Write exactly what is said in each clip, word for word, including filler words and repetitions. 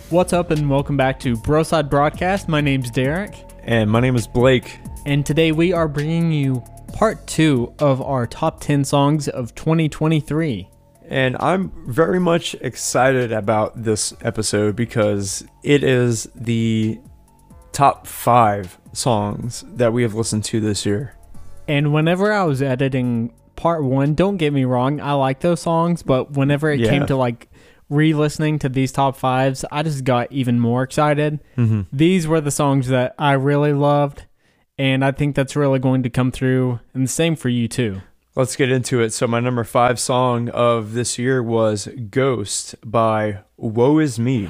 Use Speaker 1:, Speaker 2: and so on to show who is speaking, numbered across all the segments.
Speaker 1: What's up and welcome back to Broside Broadcast. My name's Derek.
Speaker 2: And my name is Blake.
Speaker 1: And today we are bringing you part two of our top ten songs of twenty twenty-three.
Speaker 2: And I'm very much excited about this episode because it is the top five songs that we have listened to this year.
Speaker 1: And whenever I was editing part one, don't get me wrong, I like those songs, but whenever it
Speaker 2: Yeah.
Speaker 1: came to like re-listening to these top fives, I just got even more excited.
Speaker 2: Mm-hmm.
Speaker 1: These were the songs that I really loved, and I think that's really going to come through, and the same for you too.
Speaker 2: Let's get into it. So my number five song of this year was Ghost by Woe Is Me.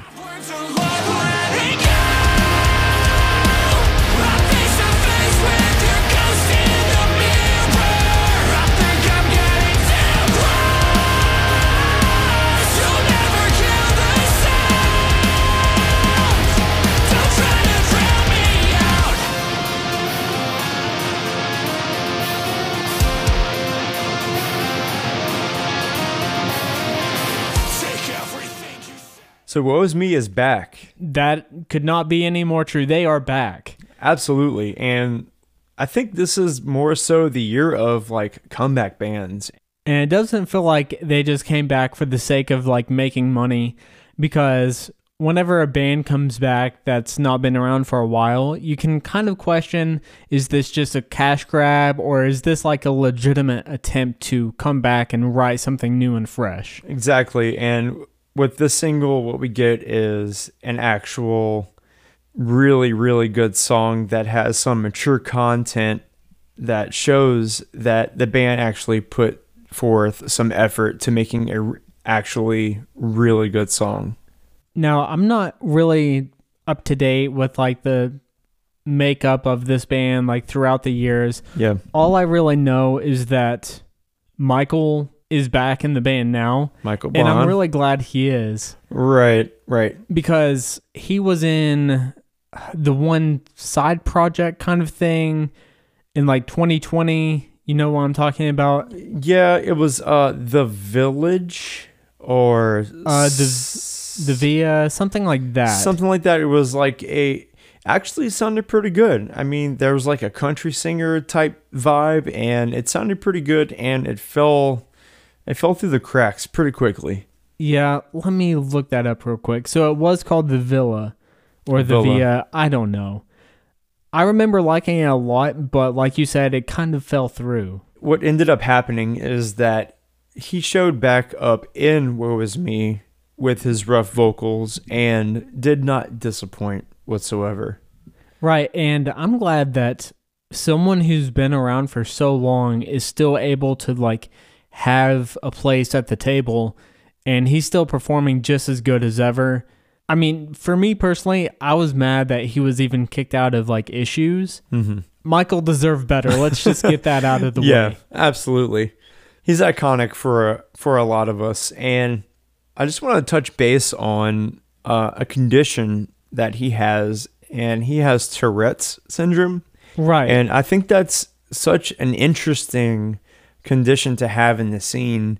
Speaker 2: So Woe Is Me is back.
Speaker 1: That could not be any more true. They are back.
Speaker 2: Absolutely. And I think this is more so the year of like comeback bands.
Speaker 1: And it doesn't feel like they just came back for the sake of like making money, because whenever a band comes back that's not been around for a while, you can kind of question, is this just a cash grab, or is this like a legitimate attempt to come back and write something new and fresh?
Speaker 2: Exactly. And with this single, what we get is an actual really, really good song that has some mature content that shows that the band actually put forth some effort to making a r- actually really good song.
Speaker 1: Now, I'm not really up to date with like the makeup of this band like throughout the years.
Speaker 2: Yeah.
Speaker 1: All I really know is that Michael is back in the band now.
Speaker 2: Michael
Speaker 1: And
Speaker 2: Bond.
Speaker 1: I'm really glad he is.
Speaker 2: Right, right.
Speaker 1: Because he was in the one side project kind of thing in like twenty twenty. You know what I'm talking about?
Speaker 2: Yeah, it was uh The Village or
Speaker 1: Uh, the
Speaker 2: s-
Speaker 1: the Via, something like that.
Speaker 2: something like that. It was like a actually sounded pretty good. I mean, there was like a country singer type vibe, and it sounded pretty good, and it fell it fell through the cracks pretty quickly.
Speaker 1: Yeah, let me look that up real quick. So it was called the Villa or the
Speaker 2: Villa.
Speaker 1: Via. I don't know. I remember liking it a lot, but like you said, it kind of fell through.
Speaker 2: What ended up happening is that he showed back up in Woe Is Me with his rough vocals and did not disappoint whatsoever.
Speaker 1: Right, and I'm glad that someone who's been around for so long is still able to like have a place at the table, and he's still performing just as good as ever. I mean, for me personally, I was mad that he was even kicked out of like Issues.
Speaker 2: Mm-hmm.
Speaker 1: Michael deserved better. Let's just get that out of the
Speaker 2: yeah,
Speaker 1: way.
Speaker 2: absolutely. He's iconic for for a lot of us, and I just want to touch base on uh, a condition that he has, and he has Tourette's syndrome.
Speaker 1: Right.
Speaker 2: And I think that's such an interesting condition to have in the scene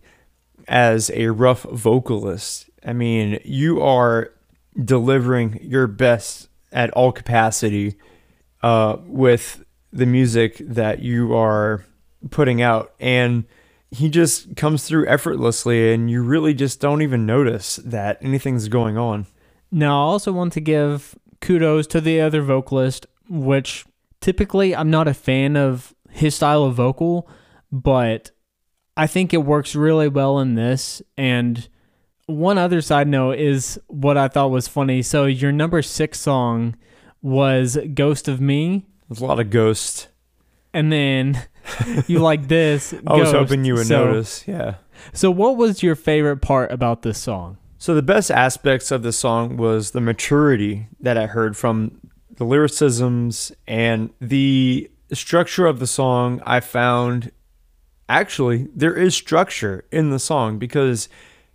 Speaker 2: as a rough vocalist. I mean, you are delivering your best at all capacity uh, with the music that you are putting out, and he just comes through effortlessly, and you really just don't even notice that anything's going on.
Speaker 1: Now, I also want to give kudos to the other vocalist, which typically I'm not a fan of his style of vocal, but I think it works really well in this. And one other side note is what I thought was funny. So your number six song was Ghost of Me.
Speaker 2: There's a lot of Ghost.
Speaker 1: And then you like this.
Speaker 2: I was
Speaker 1: Ghost.
Speaker 2: hoping you would
Speaker 1: So-
Speaker 2: notice. Yeah.
Speaker 1: So what was your favorite part about this song?
Speaker 2: So the best aspects of the song was the maturity that I heard from the lyricisms and the structure of the song. I found actually there is structure in the song, because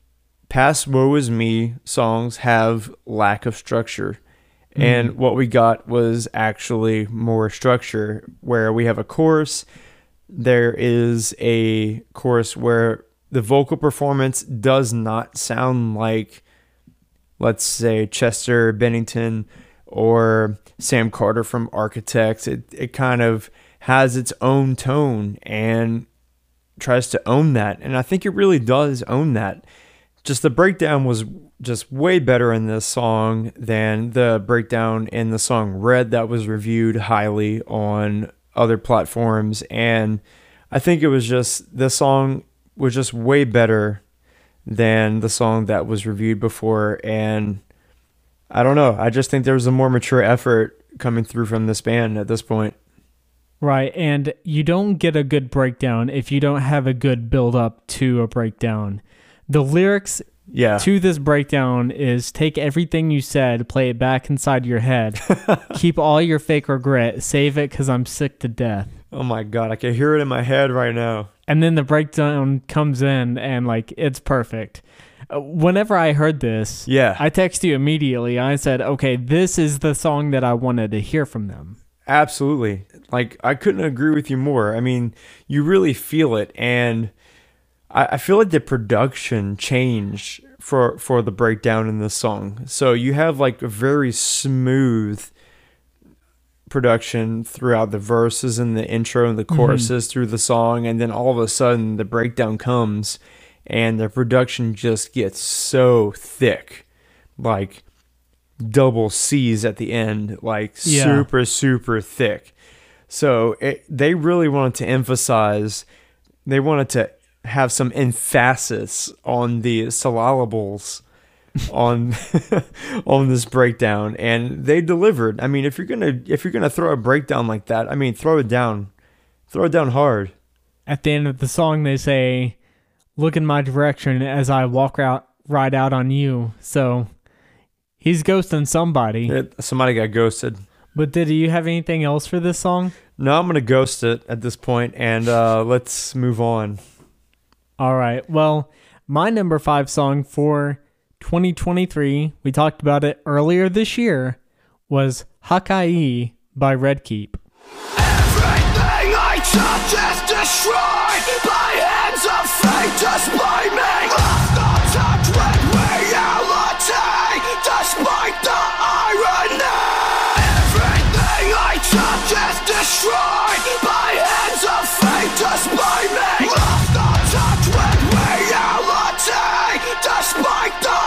Speaker 2: past Woe Is Me songs have lack of structure. Mm. And what we got was actually more structure, where we have a chorus. There is a chorus where the vocal performance does not sound like let's say, Chester Bennington or Sam Carter from Architects. It, it kind of has its own tone and tries to own that. And I think it really does own that. Just the breakdown was just way better in this song than the breakdown in the song Red that was reviewed highly on other platforms. And I think it was just, the song was just way better than the song that was reviewed before. And I don't know, I just think there was a more mature effort coming through from this band at this point.
Speaker 1: Right, and you don't get a good breakdown if you don't have a good build up to a breakdown. The lyrics
Speaker 2: yeah.
Speaker 1: to this breakdown is take everything you said, play it back inside your head, keep all your fake regret, save it because I'm sick to death.
Speaker 2: Oh my God, I can hear it in my head right now.
Speaker 1: And then the breakdown comes in and like it's perfect. Whenever I heard this,
Speaker 2: yeah.
Speaker 1: I texted you immediately. I said, okay, this is the song that I wanted to hear from them.
Speaker 2: Absolutely. Like, I couldn't agree with you more. I mean, you really feel it. And I, I feel like the production changed for, for the breakdown in this song. So you have like a very smooth production throughout the verses and the intro and the choruses mm-hmm. through the song. And then all of a sudden the breakdown comes and the production just gets so thick. Like, double C's at the end, like yeah. super, super thick. So it, they really wanted to emphasize, they wanted to have some emphasis on the syllables on on this breakdown, and they delivered. I mean, if you're gonna if you're gonna throw a breakdown like that, I mean, throw it down, throw it down hard.
Speaker 1: At the end of the song, they say, "Look in my direction as I walk out, ride out on you." So. He's ghosting somebody.
Speaker 2: It, somebody got ghosted.
Speaker 1: But did you have anything else for this song?
Speaker 2: No, I'm going to ghost it at this point, and uh, let's move on.
Speaker 1: All right. Well, my number five song for twenty twenty-three, we talked about it earlier this year, was Hakai by Red Keep.
Speaker 3: Everything I touch is destroyed by hands of fate, despite me. Lost no touch with reality. Despite the irony, everything I touch is destroyed by hands of fate. Despite me, lost no touch with reality. Despite the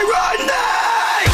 Speaker 3: irony.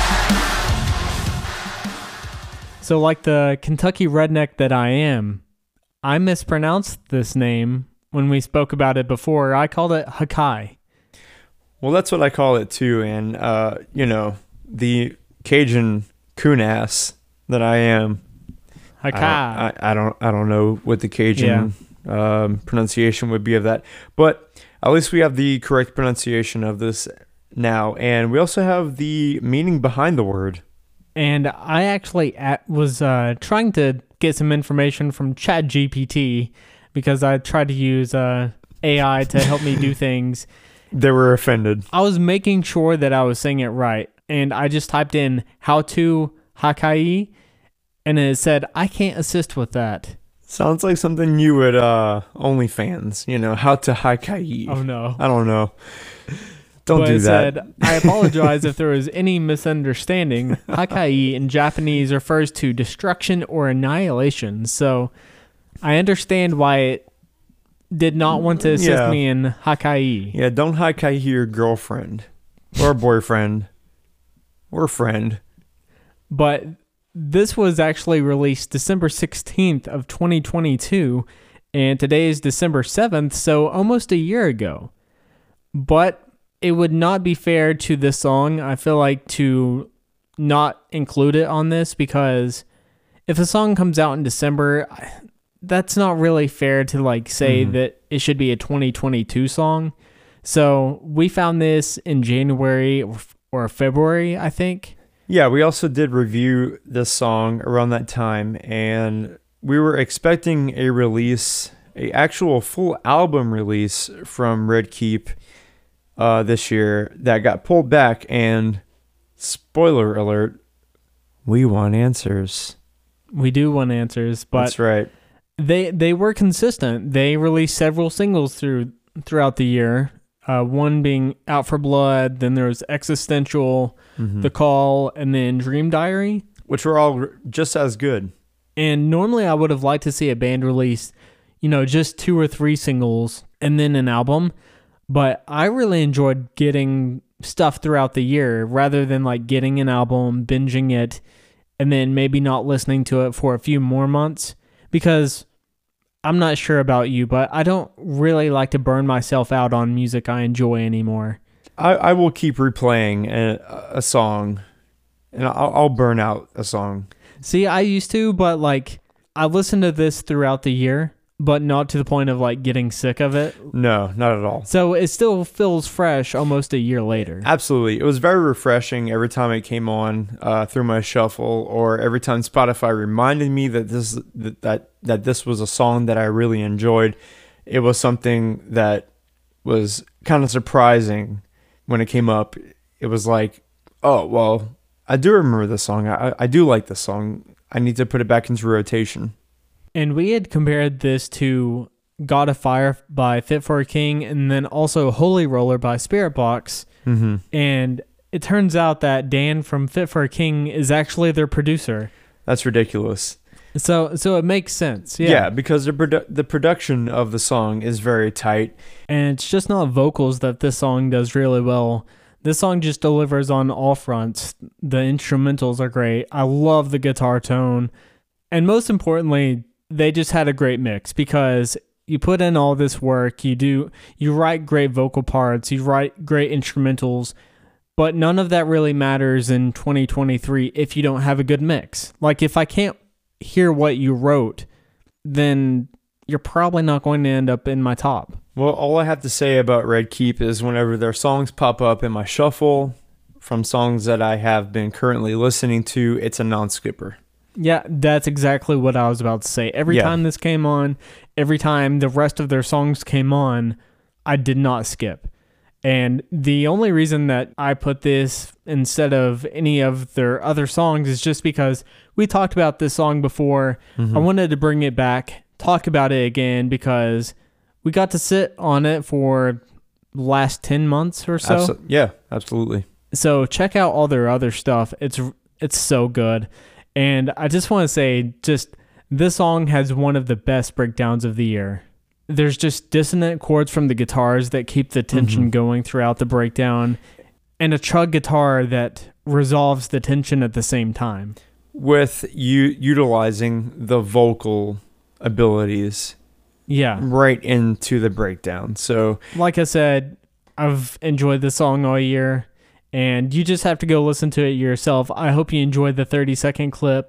Speaker 1: So, like the Kentucky redneck that I am, I mispronounced this name when we spoke about it before. I called it Hakai.
Speaker 2: Well, that's what I call it too, and uh, you know, the Cajun coon ass that I am.
Speaker 1: Hakai.
Speaker 2: I, I, I don't, I don't know what the Cajun yeah. um, pronunciation would be of that, but at least we have the correct pronunciation of this now, and we also have the meaning behind the word.
Speaker 1: And I actually at, was uh, trying to get some information from ChatGPT because I tried to use uh, A I to help me do things.
Speaker 2: They were offended.
Speaker 1: I was making sure that I was saying it right, and I just typed in how to Hakai, and it said, I can't assist with that.
Speaker 2: Sounds like something you would, uh, OnlyFans, you know, how to Hakai.
Speaker 1: Oh, no.
Speaker 2: I don't know. Don't
Speaker 1: but
Speaker 2: do
Speaker 1: it
Speaker 2: that.
Speaker 1: Said, I apologize if there was any misunderstanding. Hakai in Japanese refers to destruction or annihilation, so I understand why it did not want to assist
Speaker 2: yeah.
Speaker 1: me in Hakai.
Speaker 2: Yeah, don't Hakai your girlfriend or boyfriend or friend.
Speaker 1: But this was actually released December sixteenth of twenty twenty-two, and today is December seventh, so almost a year ago. But it would not be fair to this song, I feel like, to not include it on this, because if a song comes out in December, that's not really fair to like say mm-hmm. that it should be a twenty twenty-two song. So we found this in January or, or February, I think.
Speaker 2: Yeah, we also did review this song around that time, and we were expecting a release, a actual full album release from Red Keep uh, this year that got pulled back, and spoiler alert, we want answers.
Speaker 1: We do want answers, but
Speaker 2: that's right.
Speaker 1: They they were consistent. They released several singles through throughout the year. Uh, one being Out for Blood, then there was Existential,
Speaker 2: Mm-hmm.
Speaker 1: The Call, and then Dream Diary.
Speaker 2: Which were all just as good.
Speaker 1: And normally I would have liked to see a band release, you know, just two or three singles and then an album. But I really enjoyed getting stuff throughout the year rather than like getting an album, binging it, and then maybe not listening to it for a few more months. Because I'm not sure about you, but I don't really like to burn myself out on music I enjoy anymore.
Speaker 2: I, I will keep replaying a, a song, and I'll, I'll burn out a song.
Speaker 1: See, I used to, but like I listened to this throughout the year, but not to the point of like getting sick of it.
Speaker 2: No, not at all.
Speaker 1: So it still feels fresh almost a year later.
Speaker 2: Absolutely. It was very refreshing every time it came on uh, through my shuffle, or every time Spotify reminded me that this that, that that this was a song that I really enjoyed. It was something that was kind of surprising when it came up. It was like, oh, well, I do remember this song. I, I do like this song. I need to put it back into rotation.
Speaker 1: And we had compared this to God of Fire by Fit for a King, and then also Holy Roller by Spiritbox.
Speaker 2: Mm-hmm.
Speaker 1: And it turns out that Dan from Fit for a King is actually their producer.
Speaker 2: That's ridiculous.
Speaker 1: So so it makes sense. Yeah,
Speaker 2: Yeah, because the produ- the production of the song is very tight.
Speaker 1: And it's just not vocals that this song does really well. This song just delivers on all fronts. The instrumentals are great. I love the guitar tone. And most importantly, they just had a great mix, because you put in all this work, you do you write great vocal parts, you write great instrumentals, but none of that really matters in twenty twenty-three if you don't have a good mix. Like if I can't hear what you wrote, then you're probably not going to end up in my top.
Speaker 2: Well, all I have to say about Red Keep is whenever their songs pop up in my shuffle from songs that I have been currently listening to, it's a non-skipper.
Speaker 1: Yeah, that's exactly what I was about to say. Every
Speaker 2: Yeah.
Speaker 1: time this came on, every time the rest of their songs came on, I did not skip. And the only reason that I put this instead of any of their other songs is just because we talked about this song before.
Speaker 2: Mm-hmm.
Speaker 1: I wanted to bring it back, talk about it again, because we got to sit on it for the last ten months or so.
Speaker 2: Absol- yeah, absolutely.
Speaker 1: So check out all their other stuff. It's it's so good. And I just want to say, just this song has one of the best breakdowns of the year. There's just dissonant chords from the guitars that keep the tension
Speaker 2: Mm-hmm.
Speaker 1: going throughout the breakdown, and a chug guitar that resolves the tension at the same time.
Speaker 2: With you utilizing the vocal abilities
Speaker 1: Yeah.
Speaker 2: right into the breakdown. So
Speaker 1: Like I said, I've enjoyed this song all year, and you just have to go listen to it yourself. I hope you enjoyed the thirty second clip.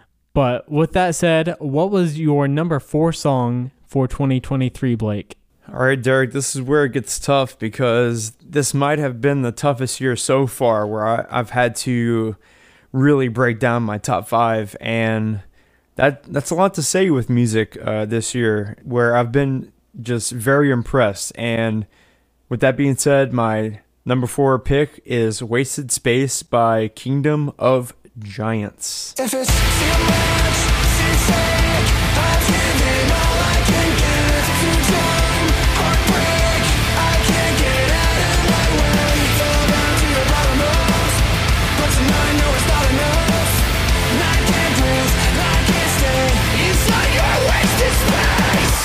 Speaker 1: But with that said, what was your number four song for twenty twenty-three, Blake?
Speaker 2: all right, Derek, this is where it gets tough, because this might have been the toughest year so far, where I, I've had to really break down my top five, and that that's a lot to say with music uh, this year, where I've been just very impressed. And with that being said, my number four pick is Wasted Space by Kingdom of Giants.
Speaker 3: If it's too much to take, I've given all I can give to time. Heartbreak, I can't get out of my way. Fall down to the bottommost, but tonight, no, it's not enough. And I can't breathe, I can't stay inside your wasted space.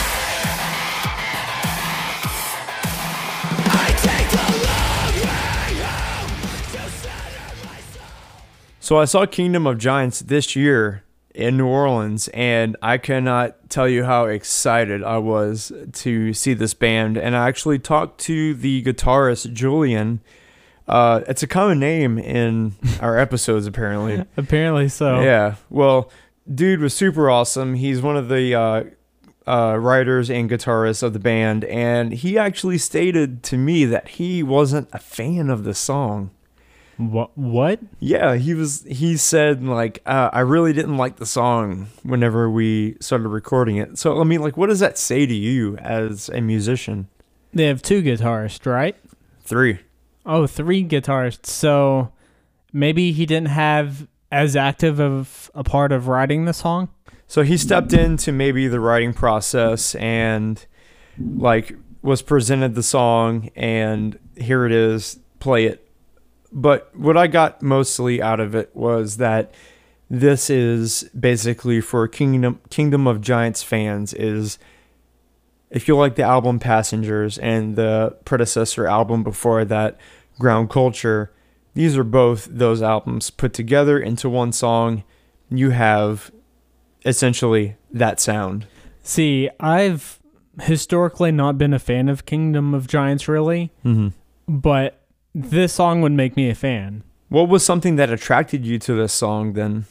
Speaker 3: I take the long way home to center my soul.
Speaker 2: So I saw Kingdom of Giants this year in New Orleans, and I cannot tell you how excited I was to see this band. And I actually talked to the guitarist, Julian. Uh, it's a common name in our episodes, apparently.
Speaker 1: Apparently so.
Speaker 2: Yeah. Well, dude was super awesome. He's one of the uh, uh, writers and guitarists of the band, and he actually stated to me that he wasn't a fan of the song.
Speaker 1: What? What?
Speaker 2: Yeah, he was. He said like, uh, I really didn't like the song whenever we started recording it. So I mean, like, what does that say to you as a musician?
Speaker 1: They have two guitarists, right?
Speaker 2: Three.
Speaker 1: Oh, three guitarists. So maybe he didn't have as active of a part of writing the song.
Speaker 2: So he stepped into maybe the writing process and like was presented the song, and here it is, play it. But what I got mostly out of it was that this is basically for Kingdom Kingdom of Giants fans. Is if you like the album Passengers and the predecessor album before that, Ground Culture, these are both those albums put together into one song. You have essentially that sound.
Speaker 1: See, I've historically not been a fan of Kingdom of Giants, really,
Speaker 2: Mm-hmm.
Speaker 1: but this song would make me a fan.
Speaker 2: What was something that attracted you to this song then?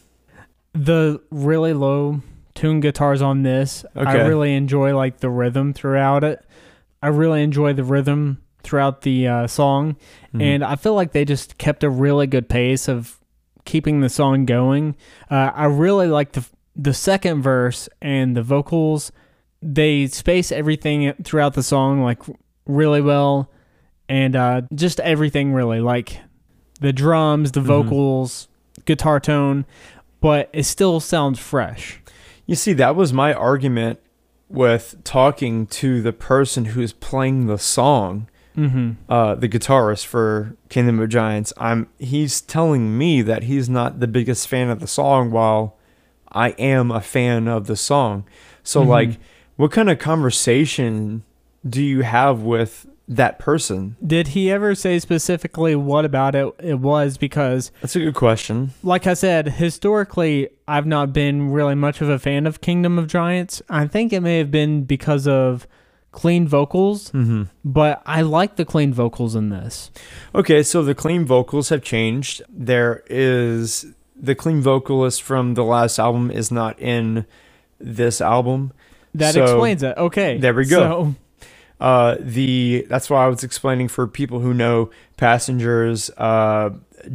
Speaker 1: The really low tune guitars on this, I
Speaker 2: Okay.
Speaker 1: really enjoy like the rhythm throughout it. I really enjoy the rhythm throughout the uh, song,
Speaker 2: Mhm.
Speaker 1: and I feel like they just kept a really good pace of keeping the song going. Uh, I really like the the second verse and the vocals. They space everything throughout the song like really well, and uh, just everything really, like the drums, the
Speaker 2: Mhm.
Speaker 1: vocals, guitar tone, but it still sounds fresh.
Speaker 2: You see, that was my argument with talking to the person who's playing the song,
Speaker 1: Mm-hmm.
Speaker 2: uh, the guitarist for Kingdom of Giants. I'm he's telling me that he's not the biggest fan of the song, while I am a fan of the song. So,
Speaker 1: Mhm.
Speaker 2: like, what kind of conversation do you have with that person?
Speaker 1: Did he ever say specifically what about it it was? Because,
Speaker 2: That's a good question.
Speaker 1: like I said, historically, I've not been really much of a fan of Kingdom of Giants. I think it may have been because of clean vocals,
Speaker 2: Mm-hmm.
Speaker 1: but I like the clean vocals in this.
Speaker 2: Okay, so the clean vocals have changed. There is the clean vocalist from the last album is not in this album.
Speaker 1: That
Speaker 2: So,
Speaker 1: explains it. Okay.
Speaker 2: there we go.
Speaker 1: So,
Speaker 2: Uh, the that's why I was explaining for people who know Passengers. Uh,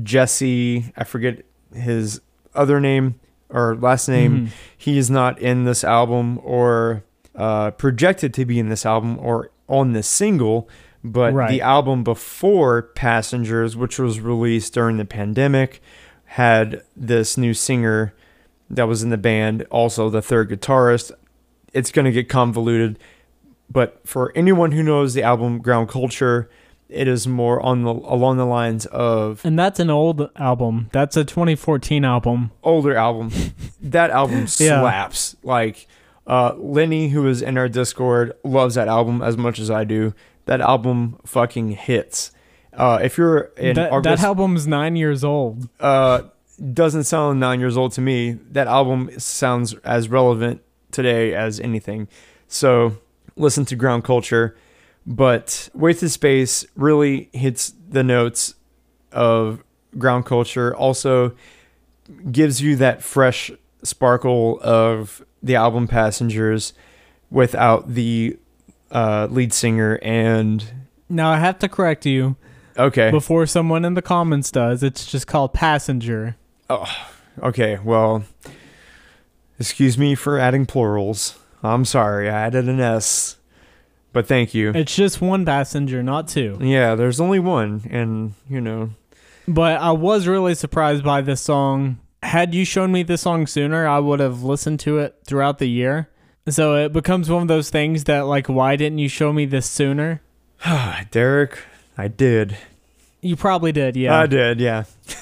Speaker 2: Jesse, I forget his other name or last name.
Speaker 1: Mhm.
Speaker 2: He is not in this album or uh, projected to be in this album or on this single. But
Speaker 1: Right.
Speaker 2: the album before Passengers, which was released during the pandemic, had this new singer that was in the band, also the third guitarist. It's going to get convoluted. But for anyone who knows the album Ground Culture, it is more on the along the lines of
Speaker 1: and that's an old album. That's a twenty fourteen album.
Speaker 2: older album. That album
Speaker 1: Yeah.
Speaker 2: slaps. Like uh, Lenny, who is in our Discord, loves that album as much as I do. That album fucking hits. Uh, if you're in
Speaker 1: That,
Speaker 2: our
Speaker 1: that
Speaker 2: Dis-
Speaker 1: album's nine years old.
Speaker 2: uh, doesn't sound nine years old to me. That album sounds as relevant today as anything. So listen to Ground Culture. But Wasted Space really hits the notes of Ground Culture. Also gives you that fresh sparkle of the album Passengers without the uh, lead singer. And
Speaker 1: Now, I have to correct you
Speaker 2: okay,
Speaker 1: before someone in the comments does. It's just called Passenger.
Speaker 2: okay, well, excuse me for adding plurals. I'm sorry, I added an S, but thank you.
Speaker 1: It's just one passenger, not two.
Speaker 2: Yeah, there's only one, and you know,
Speaker 1: But I was really surprised by this song. Had you shown me this song sooner, I would have listened to it throughout the year. So it becomes one of those things that, like, why didn't you show me this sooner?
Speaker 2: Derek, I did.
Speaker 1: You probably did, yeah.
Speaker 2: I did, yeah.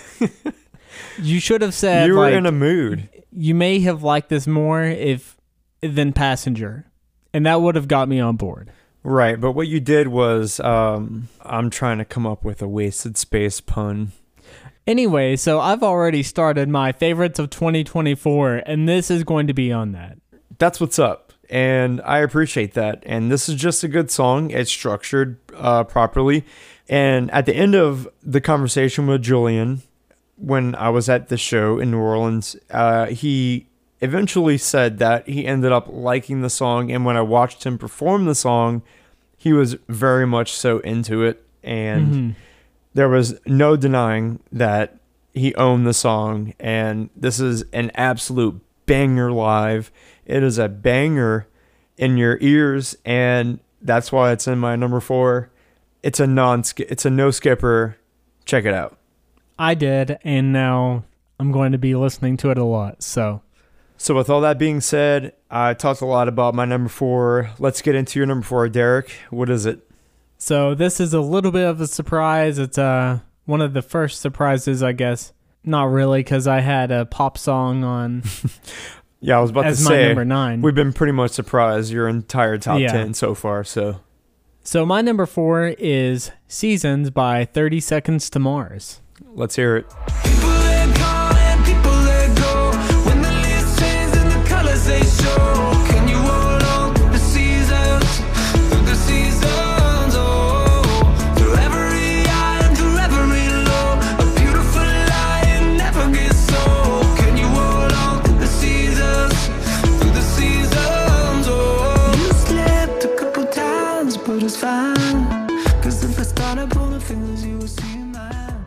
Speaker 1: You should have said,
Speaker 2: You were
Speaker 1: like,
Speaker 2: in a mood.
Speaker 1: you may have liked this more if than Passenger. And that would have got me on board.
Speaker 2: Right, but what you did was, um, I'm trying to come up with a Wasted Space pun.
Speaker 1: Anyway, so I've already started my favorites of twenty twenty-four, and this is going to be on that.
Speaker 2: That's what's up, and I appreciate that. And this is just a good song. It's structured uh, properly. And at the end of the conversation with Julian, when I was at the show in New Orleans, uh, he eventually said that he ended up liking the song. And when I watched him perform the song, he was very much so into it. And
Speaker 1: Mhm.
Speaker 2: there was no denying that he owned the song. And this is an absolute banger live. It is a banger in your ears, and that's why it's in my number four. It's a non it's a no skipper. Check it out.
Speaker 1: I did, and now I'm going to be listening to it a lot. So
Speaker 2: So with all that being said, I talked a lot about my number four. Let's get into your number four, Derek. What is it?
Speaker 1: So this is a little bit of a surprise. It's uh one of the first surprises, I guess. Not really, because I had a pop song on
Speaker 2: Yeah, I was about
Speaker 1: as
Speaker 2: to
Speaker 1: my
Speaker 2: say,
Speaker 1: number nine.
Speaker 2: we've been pretty much surprised your entire top
Speaker 1: Yeah.
Speaker 2: ten so far. So
Speaker 1: So my number four is Seasons by thirty Seconds to Mars.
Speaker 2: let's hear it.
Speaker 3: People let go and people let go. When the leaves change and the colors they show. Can you hold on through the seasons? Through the seasons, oh. Through every high and through every low. A beautiful lie and never gets old. Can you hold on through the seasons? Through the seasons, oh. You slipped a couple times, but it's fine. Cause if I started pulling fingers, you would see mine.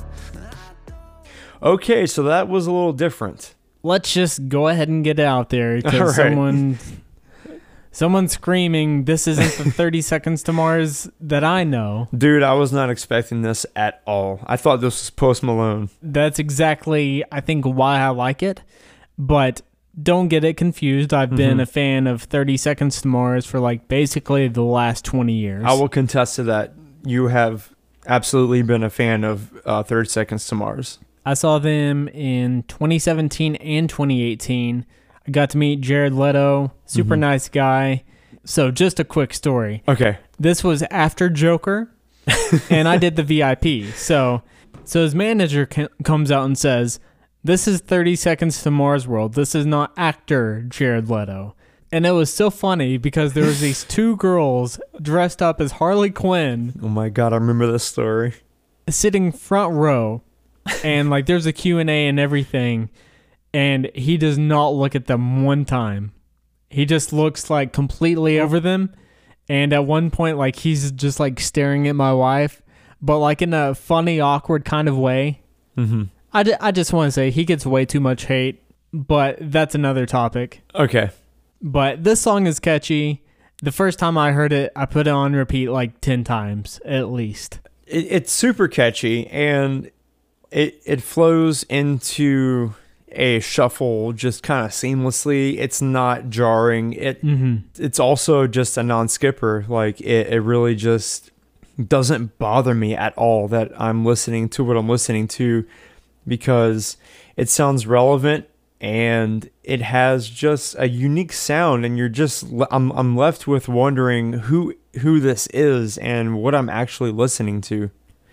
Speaker 2: Okay, so that was a little different.
Speaker 1: Let's just go ahead and get it out there
Speaker 2: All
Speaker 1: because
Speaker 2: right.
Speaker 1: someone, someone screaming, "This isn't the thirty Seconds to Mars that I know."
Speaker 2: Dude, I was not expecting this at all. I thought this was Post Malone.
Speaker 1: That's exactly, I think, why I like it. But don't get it confused. I've been
Speaker 2: Mhm.
Speaker 1: a fan of thirty Seconds to Mars for like basically the last twenty years.
Speaker 2: I will contest to that. You have absolutely been a fan of uh, thirty Seconds to Mars.
Speaker 1: I saw them in twenty seventeen and twenty eighteen. I got to meet Jared Leto, super
Speaker 2: Mhm.
Speaker 1: nice guy. So just a quick story.
Speaker 2: Okay.
Speaker 1: This was after Joker, and I did the V I P. So, so his manager c- comes out and says, "This is thirty Seconds to Mars World. This is not actor Jared Leto." And it was so funny because there was these two girls dressed up as Harley Quinn
Speaker 2: Oh my God, I remember this story.
Speaker 1: sitting front row, and like there's a Q and A and everything, and he does not look at them one time. He just looks like completely over them, and at one point like he's just like staring at my wife, but like in a funny, awkward kind of way.
Speaker 2: Mm-hmm.
Speaker 1: I, ju- I just want to say he gets way too much hate, but that's another topic.
Speaker 2: Okay.
Speaker 1: But this song is catchy. The first time I heard it, I put it on repeat like ten times at least.
Speaker 2: It, it's super catchy, and it it flows into a shuffle just kind of seamlessly. It's not jarring. It
Speaker 1: Mm-hmm.
Speaker 2: it's also just a non-skipper. Like it, it really just doesn't bother me at all that I'm listening to what I'm listening to, because it sounds relevant and it has just a unique sound, and you're just le- I'm I'm left with wondering who who this is and what I'm actually listening to.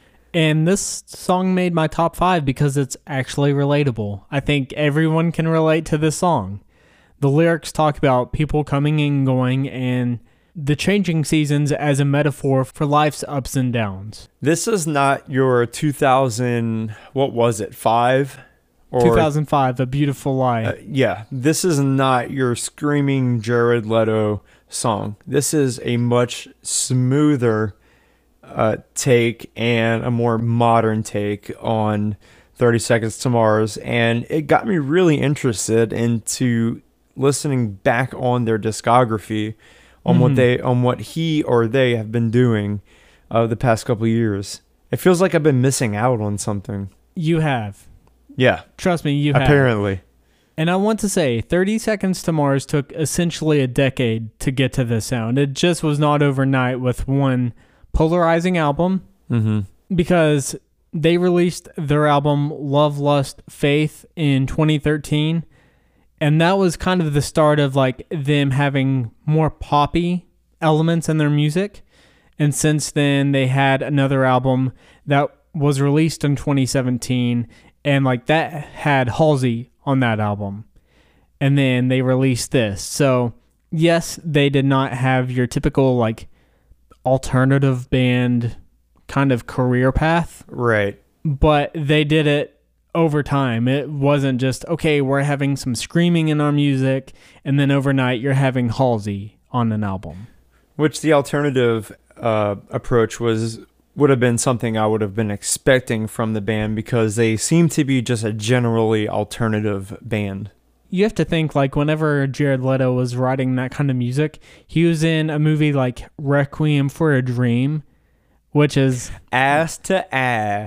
Speaker 1: And this song made my top five because it's actually relatable. I think everyone can relate to this song. The lyrics talk about people coming and going and the changing seasons as a metaphor for life's ups and downs.
Speaker 2: This is not your two thousand, what was it, five? Or,
Speaker 1: two thousand five, A Beautiful Lie.
Speaker 2: Uh, yeah, this is not your screaming Jared Leto song. This is a much smoother uh, take and a more modern take on thirty Seconds to Mars. And it got me really interested into listening back on their discography, on what
Speaker 1: Mhm.
Speaker 2: they, on what he or they have been doing uh, the past couple of years. It feels like I've been missing out on something.
Speaker 1: You have.
Speaker 2: Yeah,
Speaker 1: Trust me, you have.
Speaker 2: apparently.
Speaker 1: And I want to say, thirty Seconds to Mars took essentially a decade to get to this sound. It just was not overnight with one polarizing album,
Speaker 2: Mm-hmm.
Speaker 1: because they released their album Love, Lust, Faith in twenty thirteen. And that was kind of the start of like them having more poppy elements in their music. And since then, they had another album that was released in twenty seventeen. And like that had Halsey on that album. And then they released this. So yes, they did not have your typical like alternative band kind of career path,
Speaker 2: Right.
Speaker 1: but they did it over time. It wasn't just, okay, we're having some screaming in our music, and then overnight you're having Halsey on an album.
Speaker 2: Which the alternative uh, approach was would have been something I would have been expecting from the band, because they seem to be just a generally alternative band.
Speaker 1: You have to think, like, whenever Jared Leto was writing that kind of music, he was in a movie like Requiem for a Dream, which is...
Speaker 2: Ass to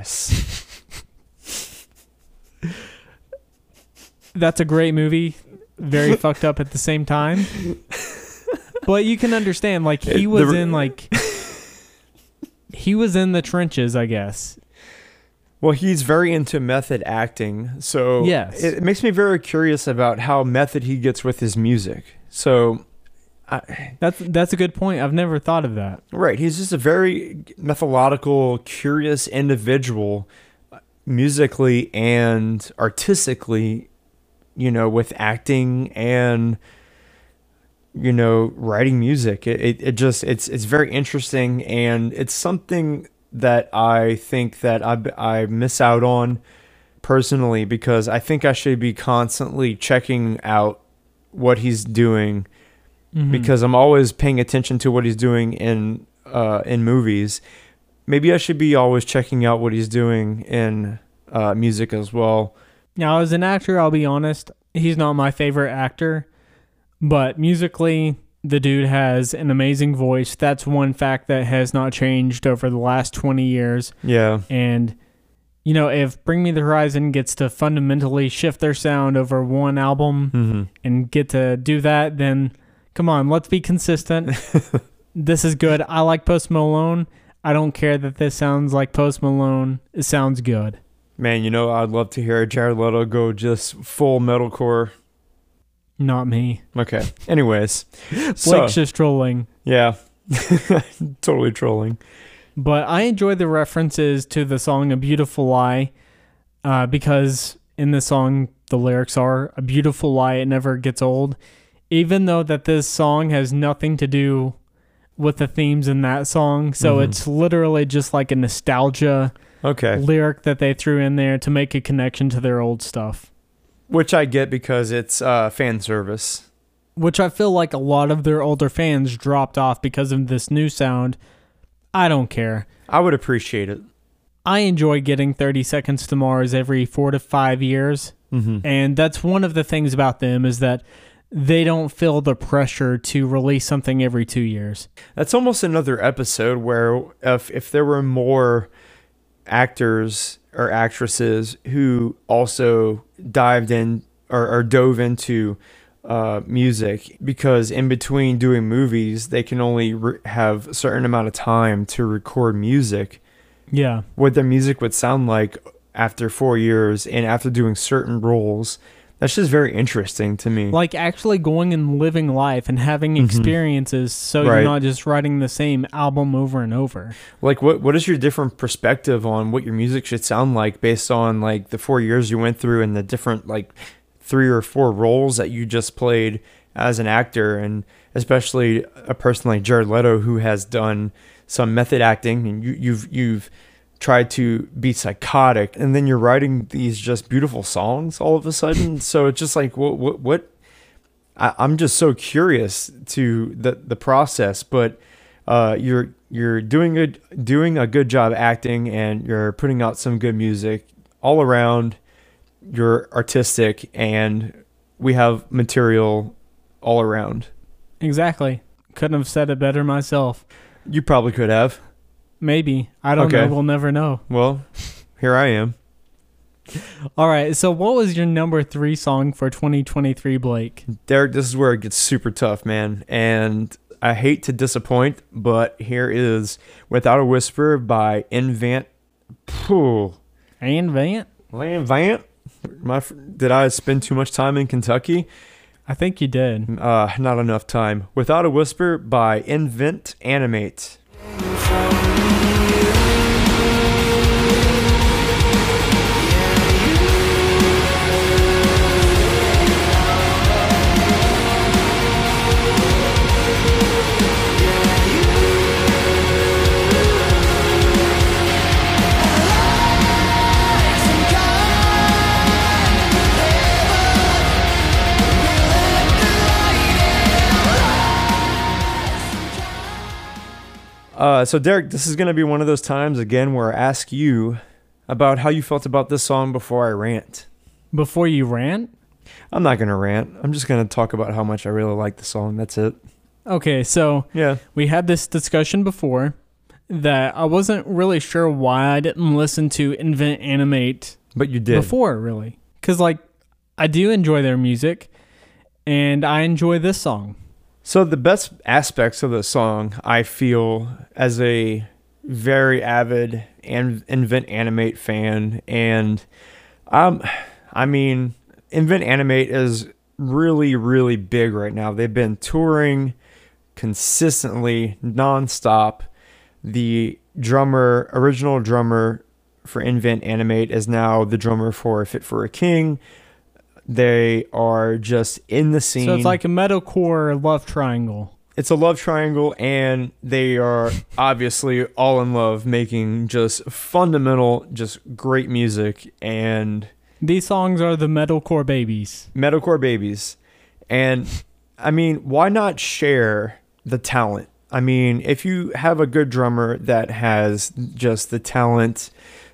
Speaker 2: ass.
Speaker 1: That's a great movie. very fucked up at the same time. But you can understand, like, he
Speaker 2: It-
Speaker 1: was
Speaker 2: the-
Speaker 1: in, like, he was in the trenches, I guess.
Speaker 2: Well, he's very into method acting, so
Speaker 1: Yes.
Speaker 2: it, it makes me very curious about how method he gets with his music. So, I,
Speaker 1: That's that's a good point. I've never thought of that.
Speaker 2: right, he's just a very methodical, curious individual, musically and artistically, you know, with acting and, you know, writing music. It, it, it just, it's, it's very interesting, and it's something that I think that I, I miss out on personally, because I think I should be constantly checking out what he's doing,
Speaker 1: Mhm.
Speaker 2: because I'm always paying attention to what he's doing in uh, in movies. Maybe I should be always checking out what he's doing in uh, music as well.
Speaker 1: Now, as an actor, I'll be honest, he's not my favorite actor, but musically, the dude has an amazing voice. That's one fact that has not changed over the last twenty years.
Speaker 2: Yeah,
Speaker 1: And, you know, if Bring Me the Horizon gets to fundamentally shift their sound over one album
Speaker 2: mm-hmm.
Speaker 1: and get to do that, then come on, let's be consistent. This is good. I like Post Malone. I don't care that this sounds like Post Malone. It sounds good.
Speaker 2: Man, you know, I'd love to hear Jared Leto go just full metalcore.
Speaker 1: Not me.
Speaker 2: Okay. Anyways,
Speaker 1: Blake's
Speaker 2: so
Speaker 1: just trolling.
Speaker 2: yeah, totally trolling.
Speaker 1: But I enjoy the references to the song A Beautiful Lie uh, because in the song, the lyrics are, a beautiful lie, it never gets old. Even though that this song has nothing to do with the themes in that song. So
Speaker 2: Mhm.
Speaker 1: it's literally just like a nostalgia
Speaker 2: Okay.
Speaker 1: lyric that they threw in there to make a connection to their old stuff.
Speaker 2: Which I get because it's uh, fan service.
Speaker 1: Which I feel like a lot of their older fans dropped off because of this new sound. I don't care.
Speaker 2: I would appreciate it.
Speaker 1: I enjoy getting thirty Seconds to Mars every four to five years.
Speaker 2: Mm-hmm.
Speaker 1: And that's one of the things about them is that they don't feel the pressure to release something every two years.
Speaker 2: That's almost another episode where if if there were more actors or actresses who also dived in or, or dove into uh, music, because in between doing movies, they can only re- have a certain amount of time to record music,
Speaker 1: Yeah.
Speaker 2: what their music would sound like after four years and after doing certain roles. That's just very interesting to me.
Speaker 1: Like actually going and living life and having experiences so
Speaker 2: Right.
Speaker 1: you're not just writing the same album over and over.
Speaker 2: Like, what what is your different perspective on what your music should sound like based on like the four years you went through and the different like three or four roles that you just played as an actor, and especially a person like Jared Leto who has done some method acting, and you, you've you've tried to be psychotic, and then you're writing these just beautiful songs all of a sudden. So it's just like what what what I, I'm just so curious to the the process, but uh, you're you're doing good doing a good job acting, and you're putting out some good music all around. You're artistic, and we have material all around.
Speaker 1: Exactly. Couldn't have said it better myself.
Speaker 2: You probably could have.
Speaker 1: Maybe. I don't
Speaker 2: Okay.
Speaker 1: know. We'll never know.
Speaker 2: Well, here I am.
Speaker 1: All right. So what was your number three song for twenty twenty-three, Blake?
Speaker 2: Derek, this is where it gets super tough, man. And I hate to disappoint, but here is Without a Whisper by Invant. Pooh.
Speaker 1: And Vant?
Speaker 2: Invant? My, fr- did I spend too much time in Kentucky?
Speaker 1: I think you did.
Speaker 2: Uh, not enough time. Without a Whisper by Invent Animate. Uh, so Derek, this is going to be one of those times again where I ask you about how you felt about this song before I rant.
Speaker 1: Before you rant?
Speaker 2: I'm not going to rant. I'm just going to talk about how much I really like the song. That's it.
Speaker 1: Okay, so
Speaker 2: Yeah.
Speaker 1: we had this discussion before that I wasn't really sure why I didn't listen to Invent Animate
Speaker 2: But you did.
Speaker 1: before, really. Because, like, I do enjoy their music, and I enjoy this song.
Speaker 2: So the best aspects of the song, I feel, as a very avid and Invent Animate fan, and um, I mean, Invent Animate is really, really big right now. They've been touring consistently, nonstop. The drummer, original drummer for Invent Animate, is now the drummer for Fit for a King. They are just in the scene.
Speaker 1: So it's like a metalcore love triangle.
Speaker 2: It's a love triangle, and they are obviously all in love, making just fundamental, just great music, and
Speaker 1: These songs are the metalcore babies.
Speaker 2: metalcore babies. And I mean, why not share the talent? I mean, if you have a good drummer that has just the talent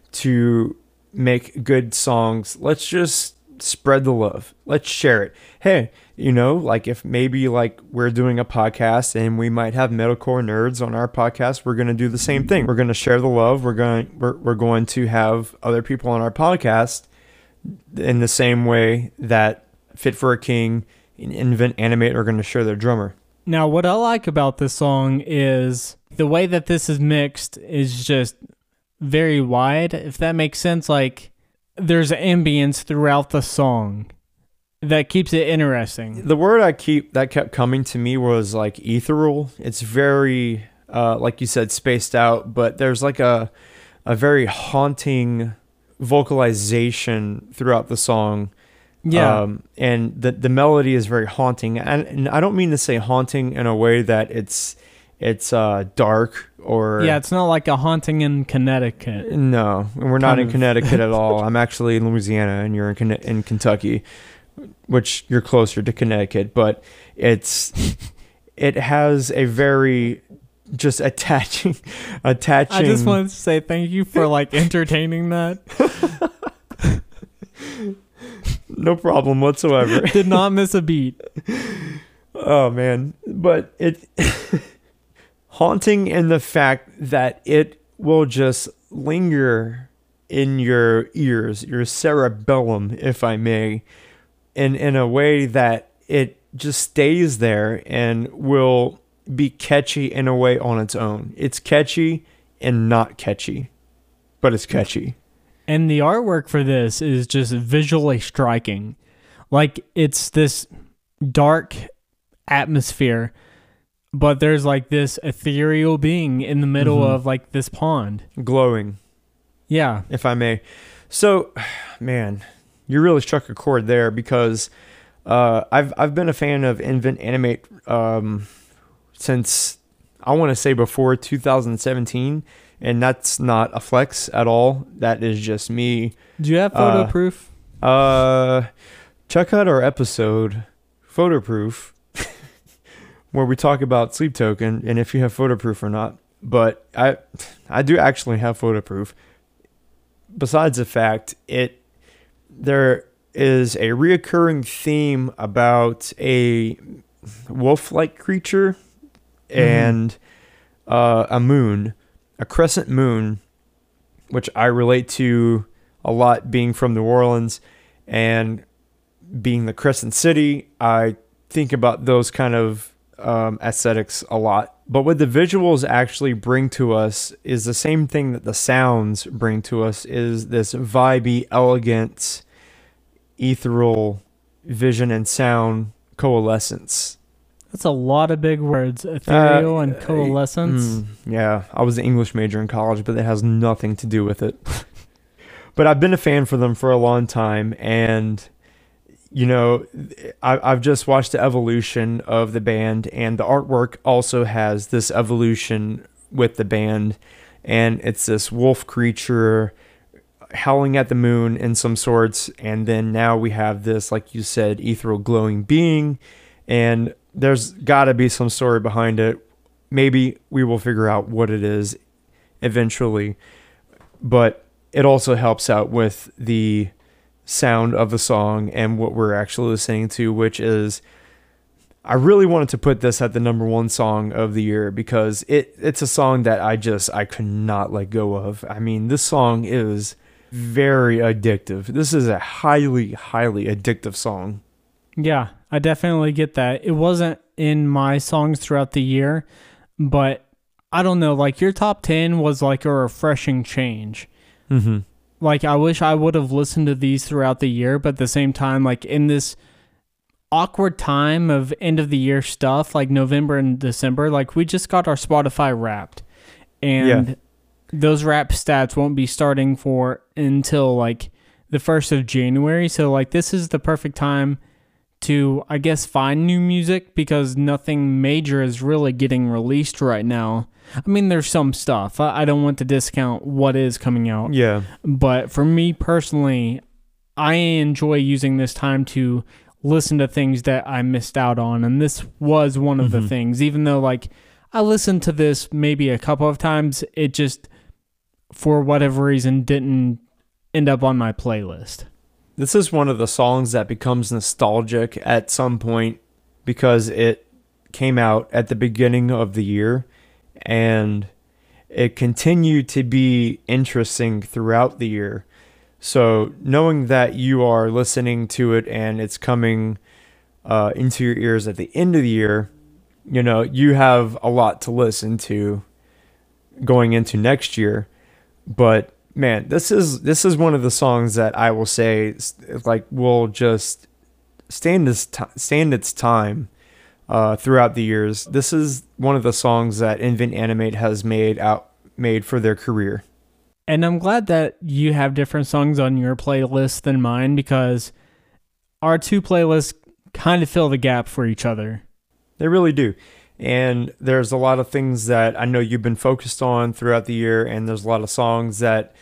Speaker 2: to make good songs, let's just spread the love. Let's share it. Hey, you know, like if maybe like we're doing a podcast and we might have metalcore nerds on our podcast, we're going to do the same thing. We're going to share the love. We're going we're, we're going to have other people on our podcast in the same way that Fit for a King and Invent Animate are going to share their drummer.
Speaker 1: Now, what I like about this song is the way that this is mixed is just very wide, if that makes sense. Like, there's ambience throughout the song that keeps it interesting.
Speaker 2: The word I keep that kept coming to me was like ethereal. It's very, uh, like you said, spaced out, but there's like a a very haunting vocalization throughout the song.
Speaker 1: Yeah.
Speaker 2: Um, and the the melody is very haunting. And, and I don't mean to say haunting in a way that it's it's uh, dark or...
Speaker 1: Yeah, it's not like a haunting in Connecticut.
Speaker 2: No, we're not
Speaker 1: Kind
Speaker 2: in
Speaker 1: of.
Speaker 2: Connecticut at all. I'm actually in Louisiana, and you're in Conne- in Kentucky, which you're closer to Connecticut. But it's it has a very just attaching attaching.
Speaker 1: I just wanted to say thank you for like entertaining that.
Speaker 2: No problem whatsoever.
Speaker 1: Did not miss a beat.
Speaker 2: Oh man, but it haunting in the fact that it will just linger in your ears, your cerebellum, if I may, in in a way that it just stays there and will be catchy in a way on its own. It's catchy and not catchy, but it's catchy.
Speaker 1: And the artwork for this is just visually striking. Like, it's this dark atmosphere, but there's like this ethereal being in the middle
Speaker 2: Mhm.
Speaker 1: of like this pond.
Speaker 2: Glowing,
Speaker 1: Yeah.
Speaker 2: if I may. So, man, you really struck a chord there, because uh, I've I've been a fan of Invent Animate um, since, I want to say, before two thousand seventeen, and that's not a flex at all. That is just me.
Speaker 1: Do you have photo
Speaker 2: Uh,
Speaker 1: proof?
Speaker 2: Uh, check out our episode, Photo Proof, where we talk about Sleep Token and if you have photo proof or not. But I, I do actually have photo proof. Besides the fact it, there is a reoccurring theme about a wolf-like creature and uh, a moon, a crescent moon, which I relate to a lot, being from New Orleans and being the Crescent City. I think about those kind of um, aesthetics a lot. But what the visuals actually bring to us is the same thing that the sounds bring to us, is this vibey, elegant, ethereal vision and sound coalescence.
Speaker 1: That's a lot of big words. Ethereal
Speaker 2: Uh,
Speaker 1: and coalescence.
Speaker 2: Mm, yeah, I was an English major in college, but it has nothing to do with it. But I've been a fan for them for a long time, and you know, I, I've just watched the evolution of the band, and the artwork also has this evolution with the band, and it's this wolf creature howling at the moon in some sorts, and then now we have this, like you said, ethereal glowing being, and there's got to be some story behind it. Maybe we will figure out what it is eventually, but it also helps out with the sound of the song and what we're actually listening to, which is, I really wanted to put this at the number one song of the year, because it it's a song that I just, I could not let go of. I mean, this song is very addictive. This is a highly, highly addictive song.
Speaker 1: Yeah, I definitely get that. It wasn't in my songs throughout the year, but I don't know, like your top ten was like a refreshing change.
Speaker 2: Mm-hmm.
Speaker 1: Like I wish I would have listened to these throughout the year, but at the same time, like in this awkward time of end of the year stuff, like November and December, like we just got our Spotify Wrapped, and
Speaker 2: Yeah.
Speaker 1: those Wrapped stats won't be starting for until like the first of January. So like this is the perfect time to, I guess, find new music because nothing major is really getting released right now. I mean, there's some stuff. I I don't want to discount what is coming out.
Speaker 2: Yeah.
Speaker 1: But for me personally, I enjoy using this time to listen to things that I missed out on. And this was one of
Speaker 2: Mhm.
Speaker 1: the things. Even though, like, I listened to this maybe a couple of times, it just, for whatever reason, didn't end up on my playlist.
Speaker 2: This is one of the songs that becomes nostalgic at some point because it came out at the beginning of the year and it continued to be interesting throughout the year. So knowing that you are listening to it and it's coming uh, into your ears at the end of the year, you know, you have a lot to listen to going into next year. But man, this is this is one of the songs that I will say like will just stand its t- stand its time uh, throughout the years. This is one of the songs that Invent Animate has made out made for their career.
Speaker 1: And I'm glad that you have different songs on your playlist than mine because our two playlists kind of fill the gap for each other.
Speaker 2: They really do. And there's a lot of things that I know you've been focused on throughout the year, and there's a lot of songs that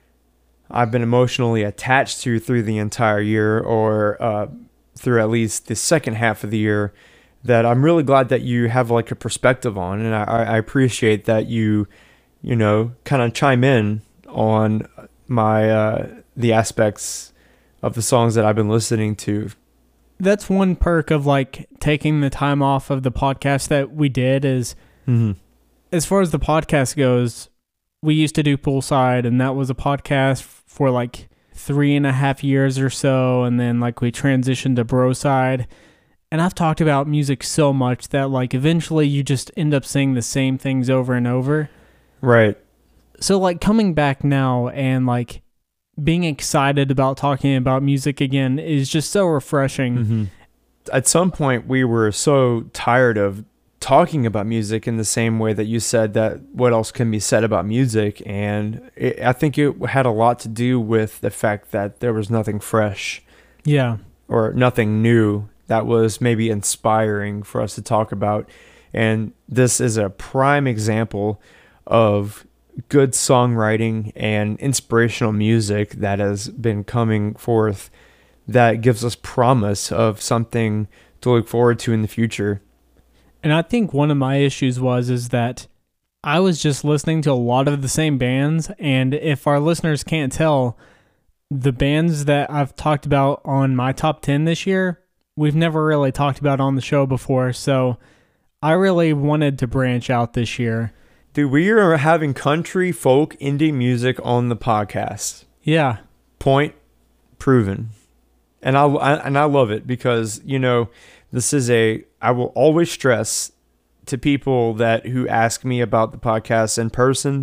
Speaker 2: I've been emotionally attached to through the entire year or uh, through at least the second half of the year that I'm really glad that you have like a perspective on. And I, I appreciate that you, you know, kind of chime in on my, uh, the aspects of the songs that I've been listening to.
Speaker 1: That's one perk of like taking the time off of the podcast that we did is
Speaker 2: Mm-hmm.
Speaker 1: as far as the podcast goes, we used to do Poolside and that was a podcast for like three and a half years or so. And then like we transitioned to Broside. And I've talked about music so much that like eventually you just end up saying the same things over and over.
Speaker 2: Right.
Speaker 1: So like coming back now and like being excited about talking about music again is just so refreshing.
Speaker 2: Mm-hmm. At some point, we were so tired of talking about music in the same way that you said that what else can be said about music. And it, I think it had a lot to do with the fact that there was nothing fresh
Speaker 1: Yeah.
Speaker 2: or nothing new that was maybe inspiring for us to talk about. And this is a prime example of good songwriting and inspirational music that has been coming forth that gives us promise of something to look forward to in the future.
Speaker 1: And I think one of my issues was is that I was just listening to a lot of the same bands, and if our listeners can't tell, the bands that I've talked about on my top ten this year, we've never really talked about on the show before, so I really wanted to branch out this year.
Speaker 2: Dude, we are having country, folk, indie music on the podcast.
Speaker 1: Yeah.
Speaker 2: Point proven. And I, I and I love it because, you know, this is a I will always stress to people that who ask me about the podcast in person,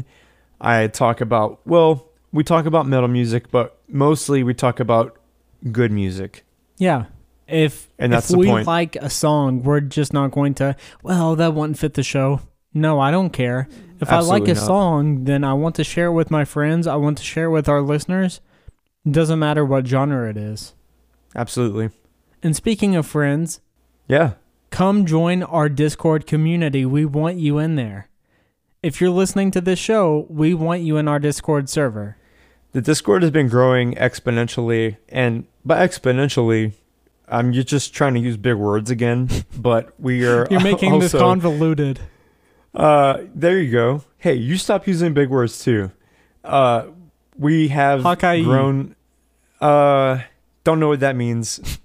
Speaker 2: I talk about, well, we talk about metal music, but mostly we talk about good music.
Speaker 1: Yeah. If,
Speaker 2: And that's
Speaker 1: if
Speaker 2: the
Speaker 1: we
Speaker 2: point.
Speaker 1: like a song, we're just not going to, well, that wouldn't fit the show. No, I don't care. If I like
Speaker 2: Absolutely
Speaker 1: a
Speaker 2: not.
Speaker 1: song, then I want to share it with my friends. I want to share it with our listeners. It doesn't matter what genre it is.
Speaker 2: Absolutely.
Speaker 1: And speaking of friends,
Speaker 2: Yeah.
Speaker 1: come join our Discord community. We want you in there. If you're listening to this show, we want you in our Discord server.
Speaker 2: The Discord has been growing exponentially, and by exponentially, I'm just trying to use big words again, but we are
Speaker 1: You're making
Speaker 2: also,
Speaker 1: this convoluted.
Speaker 2: Uh, there you go. Hey, you stop using big words too. Uh, we have
Speaker 1: Hawkeye.
Speaker 2: grown. Uh, don't know what that means.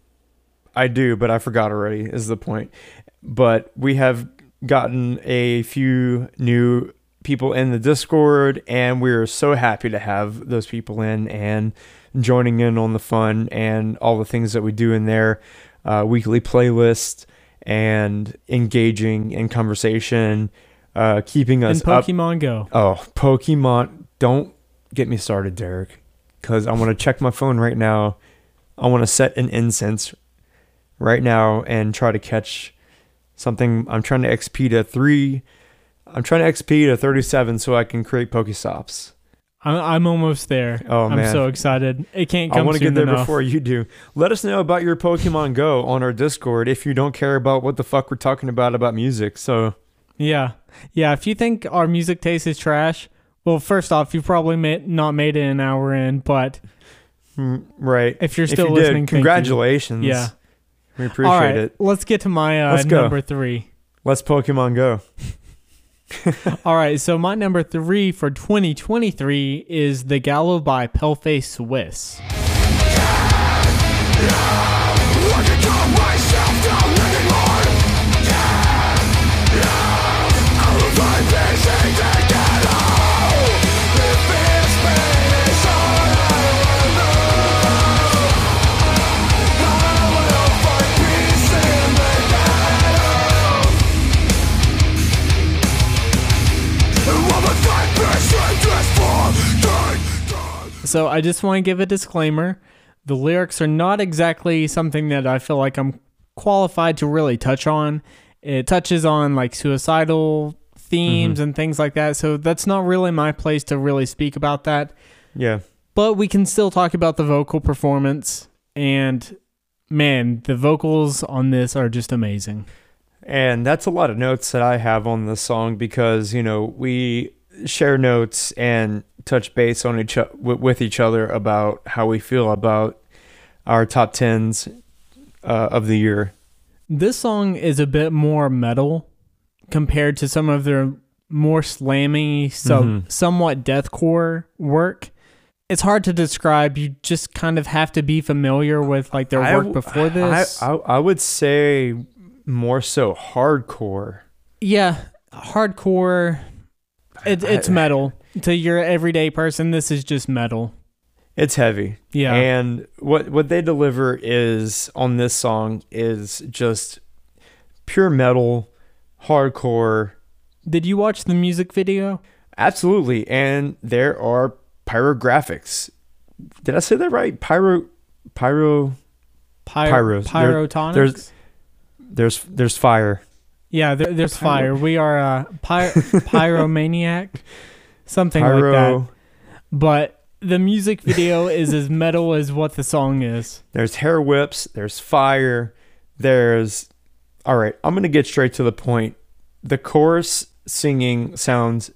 Speaker 2: I do, but I forgot already. Is the point? But we have gotten a few new people in the Discord, and we're so happy to have those people in and joining in on the fun and all the things that we do in there. uh, weekly playlist and engaging in conversation, uh, keeping us
Speaker 1: And Pokemon Go.
Speaker 2: up. Oh, Pokemon. Don't get me started, Derek, because I want to check my phone right now. I want to set an incense right now and try to catch something. I'm trying to X P to three. I'm trying to X P to thirty-seven so I can create Pokestops.
Speaker 1: I'm, I'm almost there.
Speaker 2: Oh,
Speaker 1: I'm
Speaker 2: man.
Speaker 1: so excited. It can't
Speaker 2: I
Speaker 1: come
Speaker 2: want to
Speaker 1: soon
Speaker 2: get there
Speaker 1: enough.
Speaker 2: before you do. Let us know about your Pokemon Go on our Discord if you don't care about what the fuck we're talking about about music. So
Speaker 1: Yeah. Yeah. If you think our music taste is trash, well, first off, you've probably made, not made it an hour in, but
Speaker 2: mm, right.
Speaker 1: if you're still
Speaker 2: if you
Speaker 1: listening,
Speaker 2: did,
Speaker 1: thank you.
Speaker 2: congratulations.
Speaker 1: Yeah.
Speaker 2: We appreciate
Speaker 1: All right.
Speaker 2: it.
Speaker 1: Let's get to my uh,
Speaker 2: Let's go.
Speaker 1: number three.
Speaker 2: Let's Pokemon Go.
Speaker 1: All right. So my number three for twenty twenty-three is The Gallo by Paleface Swiss.
Speaker 3: I can calm myself down anymore. Yeah, yeah. I will find peace in the ghetto. If this pain is all I will know, I will find peace in the ghetto. And while the fight peace in this for
Speaker 1: So I just want to give a disclaimer. The lyrics are not exactly something that I feel like I'm qualified to really touch on. It touches on like suicidal themes
Speaker 2: Mm-hmm.
Speaker 1: and things like that. So that's not really my place to really speak about that.
Speaker 2: Yeah.
Speaker 1: But we can still talk about the vocal performance. And man, the vocals on this are just amazing.
Speaker 2: And that's a lot of notes that I have on this song because, you know, we share notes and touch base on each o- with each other about how we feel about our top tens uh, of the year.
Speaker 1: This song is a bit more metal compared to some of their more slammy, so
Speaker 2: Mhm.
Speaker 1: somewhat deathcore work. It's hard to describe. You just kind of have to be familiar with like their
Speaker 2: I
Speaker 1: work
Speaker 2: w-
Speaker 1: before this.
Speaker 2: I, I, I would say more so hardcore.
Speaker 1: yeah, hardcore. It, it's
Speaker 2: I-
Speaker 1: metal. To your everyday person, this is just metal.
Speaker 2: It's heavy.
Speaker 1: Yeah.
Speaker 2: And what what they deliver is on this song is just pure metal, hardcore.
Speaker 1: Did you watch the music video?
Speaker 2: Absolutely. And there are pyrographics. Did I say that right? Pyro pyro
Speaker 1: Py-
Speaker 2: Pyros. There-
Speaker 1: Pyrotonics?
Speaker 2: there's- there's there's fire.
Speaker 1: yeah, there, there's
Speaker 2: Pyro-
Speaker 1: fire. We are a py- pyromaniac. Something like that.
Speaker 2: Pyro.
Speaker 1: But the music video is as metal as what the song is.
Speaker 2: There's hair whips, there's fire, there's all right, I'm gonna get straight to the point. The chorus singing sounds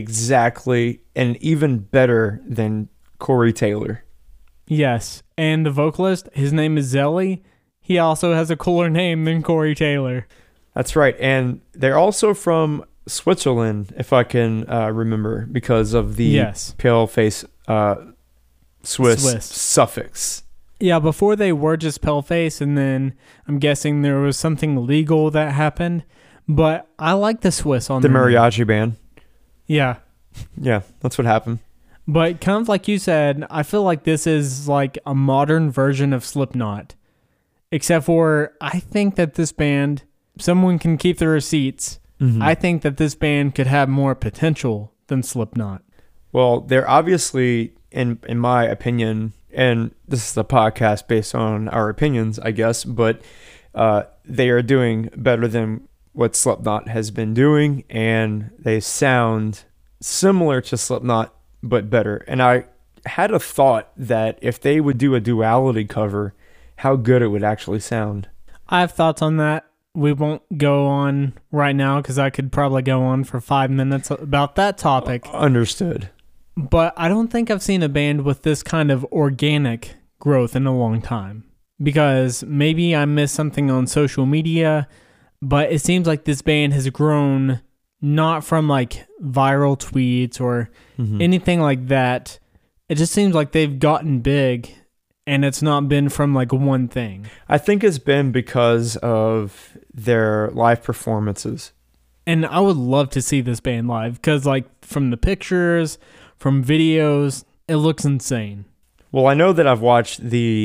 Speaker 2: exactly and even better than Corey Taylor.
Speaker 1: Yes. And the vocalist, his name is Zelly. He also has a cooler name than Corey Taylor.
Speaker 2: That's right. And they're also from Switzerland, if I can uh, remember, because of the
Speaker 1: Yes.
Speaker 2: pale face uh, Swiss,
Speaker 1: Swiss.
Speaker 2: suffix.
Speaker 1: Yeah, before they were just Paleface, and then I'm guessing there was something legal that happened. But I like the Swiss on
Speaker 2: The
Speaker 1: there.
Speaker 2: mariachi band.
Speaker 1: Yeah.
Speaker 2: Yeah, that's what happened.
Speaker 1: But kind of like you said, I feel like this is like a modern version of Slipknot. Except for, I think that this band, someone can keep the receipts.
Speaker 2: Mhm.
Speaker 1: I think that this band could have more potential than Slipknot.
Speaker 2: Well, they're obviously, in in my opinion, and this is a podcast based on our opinions, I guess, but uh, they are doing better than what Slipknot has been doing, and they sound similar to Slipknot, but better. And I had a thought that if they would do a duality cover, how good it would actually sound.
Speaker 1: I have thoughts on that. We won't go on right now because I could probably go on for five minutes about that topic.
Speaker 2: Understood.
Speaker 1: But I don't think I've seen a band with this kind of organic growth in a long time. Because maybe I missed something on social media, but it seems like this band has grown not from like viral tweets or
Speaker 2: Mhm.
Speaker 1: anything like that. It just seems like they've gotten big and it's not been from like one thing.
Speaker 2: I think it's been because of their live performances.
Speaker 1: And I would love to see this band live because, like, from the pictures, from videos, it looks insane.
Speaker 2: Well, I know that I've watched the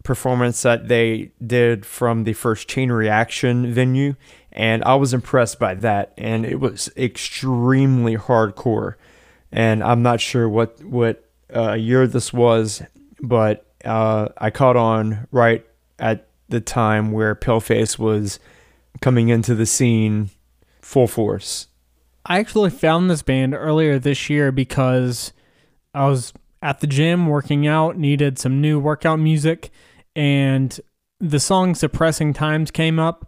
Speaker 2: performance that they did from the first Chain Reaction venue, and I was impressed by that. And it was extremely hardcore. And I'm not sure what what uh, year this was, but uh, I caught on right at the time where Paleface was coming into the scene full force.
Speaker 1: I actually found this band earlier this year because I was at the gym working out, needed some new workout music, and the song Suppressing Times came up.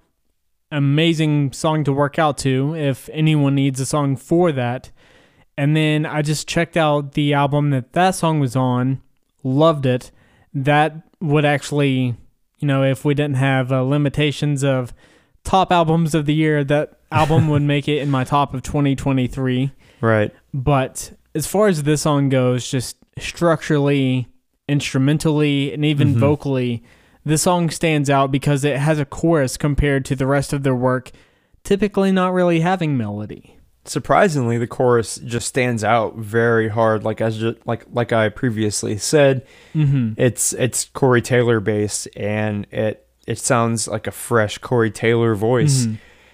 Speaker 1: Amazing song to work out to if anyone needs a song for that. And then I just checked out the album that that song was on, loved it. That would actually, you know, if we didn't have uh, limitations of top albums of the year, that album would make it in my top of twenty twenty-three.
Speaker 2: Right.
Speaker 1: But as far as this song goes, just structurally, instrumentally, and even
Speaker 2: Mm-hmm.
Speaker 1: vocally, this song stands out because it has a chorus compared to the rest of their work, typically not really having melody.
Speaker 2: Surprisingly, the chorus just stands out very hard. Like as just, like like I previously said,
Speaker 1: Mm-hmm.
Speaker 2: it's it's Corey Taylor based, and it it sounds like a fresh Corey Taylor voice.
Speaker 1: Mm-hmm.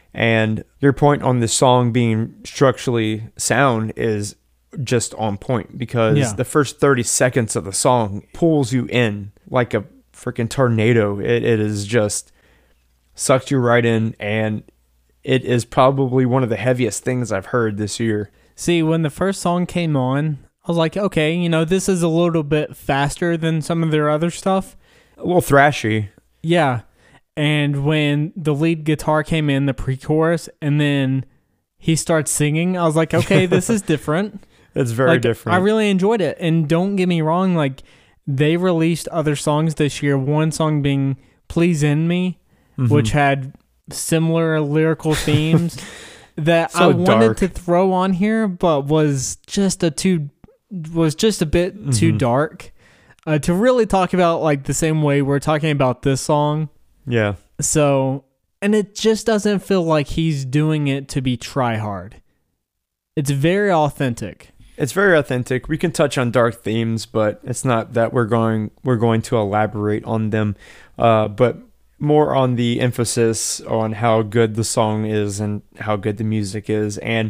Speaker 2: And your point on this song being structurally sound is just on point, because
Speaker 1: Yeah.
Speaker 2: the first thirty seconds of the song pulls you in like a freaking tornado. It it is just sucked you right in, and it is probably one of the heaviest things I've heard this year.
Speaker 1: See, when the first song came on, I was like, okay, you know, this is a little bit faster than some of their other stuff.
Speaker 2: A little thrashy.
Speaker 1: Yeah. And when the lead guitar came in, the pre-chorus, and then he starts singing, I was like, okay, this is different.
Speaker 2: It's very
Speaker 1: Like,
Speaker 2: different.
Speaker 1: I really enjoyed it. And don't get me wrong, like, they released other songs this year, one song being Please End Me,
Speaker 2: Mm-hmm.
Speaker 1: which had similar lyrical themes that
Speaker 2: So
Speaker 1: I wanted
Speaker 2: dark.
Speaker 1: to throw on here, but was just a too was just a bit
Speaker 2: Mm-hmm.
Speaker 1: too dark uh, to really talk about like the same way we're talking about this song.
Speaker 2: Yeah.
Speaker 1: So, and it just doesn't feel like he's doing it to be try hard. It's very authentic.
Speaker 2: It's very authentic. We can touch on dark themes, but it's not that we're going we're going to elaborate on them. Uh, but more on the emphasis on how good the song is and how good the music is. And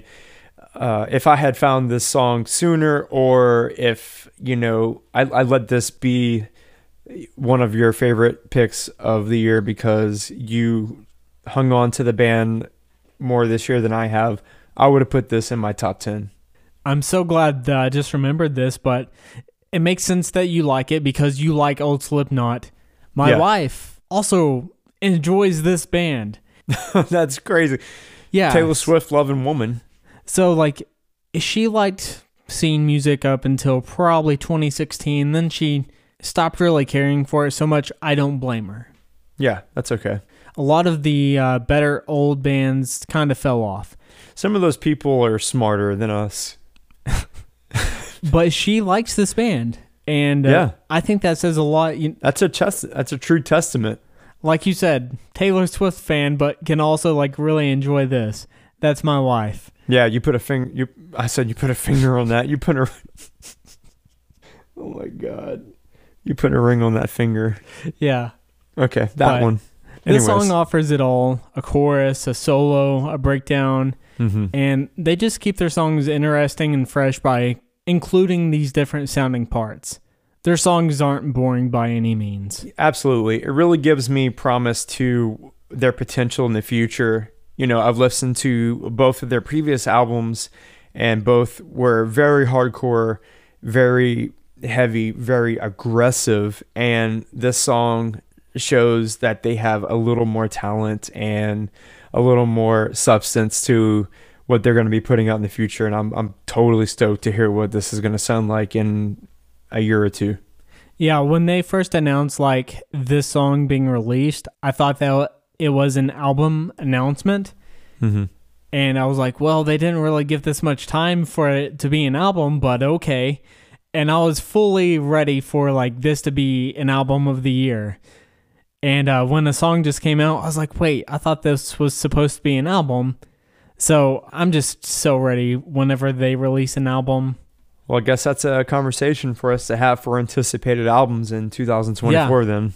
Speaker 2: uh, if I had found this song sooner, or if, you know, I, I let this be one of your favorite picks of the year because you hung on to the band more this year than I have, I would have put this in my top ten.
Speaker 1: I'm so glad that I just remembered this, but it makes sense that you like it because you like old Slipknot. My
Speaker 2: Yeah.
Speaker 1: wife also enjoys this band.
Speaker 2: That's crazy.
Speaker 1: Yeah.
Speaker 2: Taylor Swift loving woman.
Speaker 1: So, like, she liked scene music up until probably twenty sixteen. Then she stopped really caring for it so much. I don't blame her.
Speaker 2: Yeah, that's okay.
Speaker 1: A lot of the uh, better old bands kind of fell off.
Speaker 2: Some of those people are smarter than us.
Speaker 1: But she likes this band. And uh,
Speaker 2: Yeah.
Speaker 1: I think that says a lot. You,
Speaker 2: That's a test. That's a true testament.
Speaker 1: like you said, Taylor Swift fan, but can also like really enjoy this. That's my wife.
Speaker 2: Yeah, you put a finger. You, I said you put a finger on that. You put a. Oh my god, you put a ring on that finger.
Speaker 1: Yeah.
Speaker 2: Okay, that
Speaker 1: But
Speaker 2: one.
Speaker 1: This
Speaker 2: Anyways.
Speaker 1: song offers it all: a chorus, a solo, a breakdown,
Speaker 2: Mhm.
Speaker 1: and they just keep their songs interesting and fresh by including these different sounding parts. Their songs aren't boring by any means.
Speaker 2: Absolutely. It really gives me promise to their potential in the future. You know, I've listened to both of their previous albums, and both were very hardcore, very heavy, very aggressive. And this song shows that they have a little more talent and a little more substance to what they're going to be putting out in the future. And I'm I'm totally stoked to hear what this is going to sound like in a year or two.
Speaker 1: Yeah, when they first announced like this song being released, I thought that it was an album announcement.
Speaker 2: Mm-hmm.
Speaker 1: And I was like, well, they didn't really give this much time for it to be an album, but okay. And I was fully ready for like this to be an album of the year. And uh, when the song just came out, I was like, wait, I thought this was supposed to be an album. So I'm just so ready whenever they release an album.
Speaker 2: Well, I guess that's a conversation for us to have for anticipated albums in two thousand twenty-four then.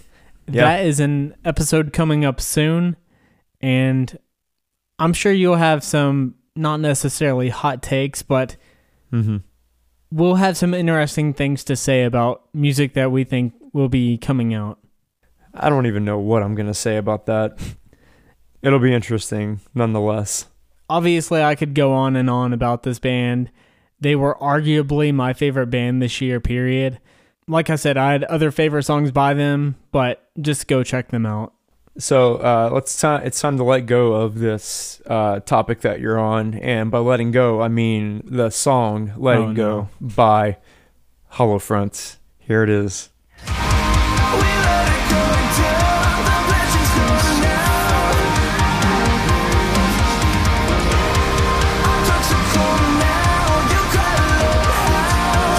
Speaker 2: Yeah.
Speaker 1: That is an episode coming up soon, and I'm sure you'll have some not necessarily hot takes, but
Speaker 2: Mm-hmm.
Speaker 1: we'll have some interesting things to say about music that we think will be coming out.
Speaker 2: I don't even know what I'm going to say about that. It'll be interesting nonetheless.
Speaker 1: Obviously, I could go on and on about this band. They were arguably my favorite band this year, period. Like I said, I had other favorite songs by them, but just go check them out.
Speaker 2: So uh, let's t- it's time to let go of this uh, topic that you're on. And by letting go, I mean the song Letting
Speaker 1: Oh,
Speaker 2: Go by Hollow Front. Here it is.
Speaker 3: We let it go down, the passion's gone now. I took some cold now, you cry alone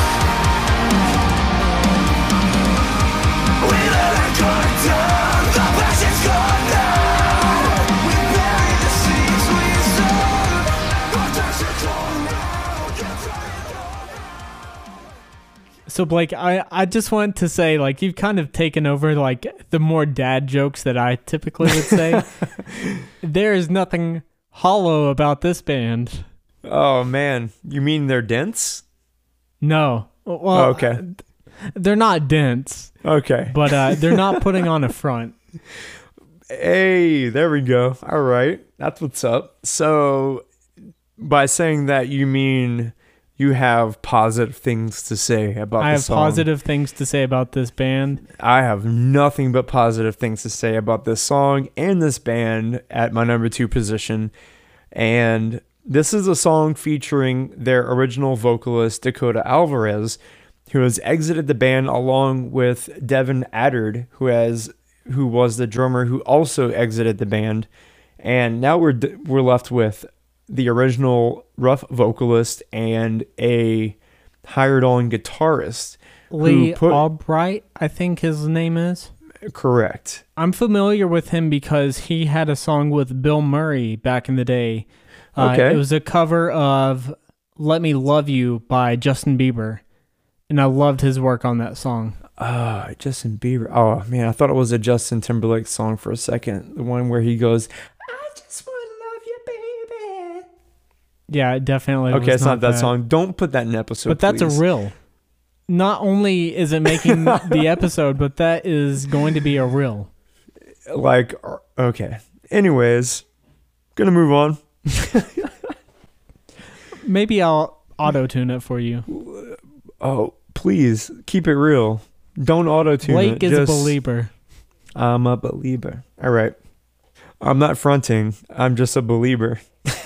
Speaker 3: how. We let it go down, the passion's gone now. We bury the seeds we sowed. I took some cold now, you cry alone.
Speaker 1: So, Blake, I, I just want to say, like, you've kind of taken over, like, the more dad jokes that I typically would say. There is nothing hollow about this band.
Speaker 2: Oh, man. You mean they're dense?
Speaker 1: No. Well,
Speaker 2: Oh, okay.
Speaker 1: they're not dense,
Speaker 2: Okay.
Speaker 1: but uh, they're not putting on a front.
Speaker 2: Hey, there we go. All right. That's what's up. So, by saying that, you mean you have positive things to say about
Speaker 1: I
Speaker 2: the
Speaker 1: have
Speaker 2: song.
Speaker 1: positive things to say about this band.
Speaker 2: I have nothing but positive things to say about this song and this band at my number two position. And this is a song featuring their original vocalist, Dakota Alvarez, who has exited the band along with Devin Addard, who has who was the drummer who also exited the band. And now we're we're left with the original rough vocalist and a hired-on guitarist.
Speaker 1: Lee
Speaker 2: who put,
Speaker 1: Albright, I think his name is.
Speaker 2: Correct.
Speaker 1: I'm familiar with him because he had a song with Bill Murray back in the day. Uh,
Speaker 2: Okay.
Speaker 1: It was a cover of Let Me Love You by Justin Bieber. And I loved his work on that song.
Speaker 2: Ah, Justin Bieber. Oh, man, I thought it was a Justin Timberlake song for a second. The one where he goes, I just want to love you, baby.
Speaker 1: Yeah, it definitely
Speaker 2: Okay,
Speaker 1: was
Speaker 2: it's not that, song. Don't put that in episode,
Speaker 1: But that's
Speaker 2: please.
Speaker 1: a rill. Not only is it making the episode, but that is going to be a rill.
Speaker 2: Like, okay. Anyways, gonna move on.
Speaker 1: Maybe I'll auto-tune it for you.
Speaker 2: Oh, please, keep it real. Don't auto-tune
Speaker 1: Blake
Speaker 2: it.
Speaker 1: is
Speaker 2: Just,
Speaker 1: a believer.
Speaker 2: I'm a believer. All right. I'm not fronting. I'm just a believer.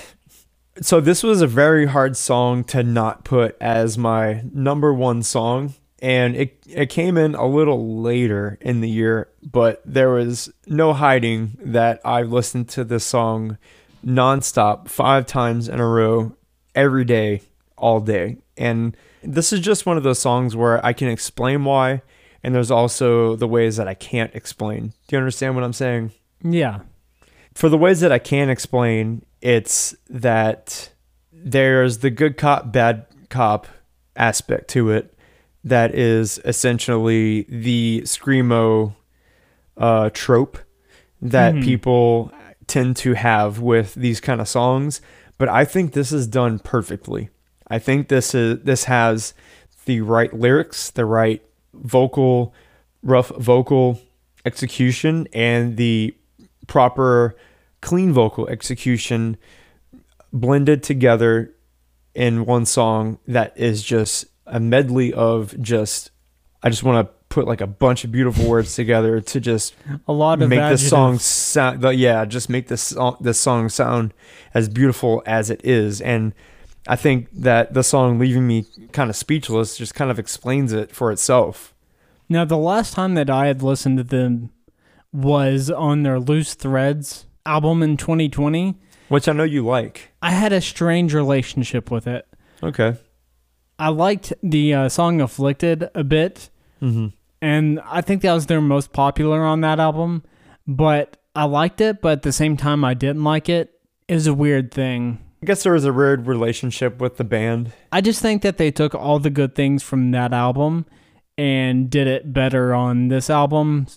Speaker 2: So this was a very hard song to not put as my number one song. And it, it came in a little later in the year, but there was no hiding that I listened to this song nonstop five times in a row, every day, all day. And this is just one of those songs where I can explain why, and there's also the ways that I can't explain. Do you understand what I'm saying?
Speaker 1: Yeah.
Speaker 2: For the ways that I can explain, it's that there's the good cop, bad cop aspect to it that is essentially the screamo uh, trope that
Speaker 1: Mhm.
Speaker 2: people tend to have with these kind of songs. But I think this is done perfectly. I think this is this has the right lyrics, the right vocal, rough vocal execution, and the proper clean vocal execution blended together in one song that is just a medley of just, I just want to put like a bunch of beautiful words together to just
Speaker 1: A lot of
Speaker 2: make this song
Speaker 1: adjectives.
Speaker 2: sound, yeah, just make this song, this song sound as beautiful as it is. And I think that the song Leaving Me kind of speechless just kind of explains it for itself.
Speaker 1: Now, the last time that I had listened to them was on their Loose Threads album in twenty twenty.
Speaker 2: Which I know you like.
Speaker 1: I had a strange relationship with it.
Speaker 2: Okay.
Speaker 1: I liked the uh, song Afflicted a bit,
Speaker 2: Mm-hmm.
Speaker 1: and I think that was their most popular on that album, but I liked it, but at the same time I didn't like it. It was a weird thing.
Speaker 2: I guess there was a weird relationship with the band.
Speaker 1: I just think that they took all the good things from that album and did it better on this album.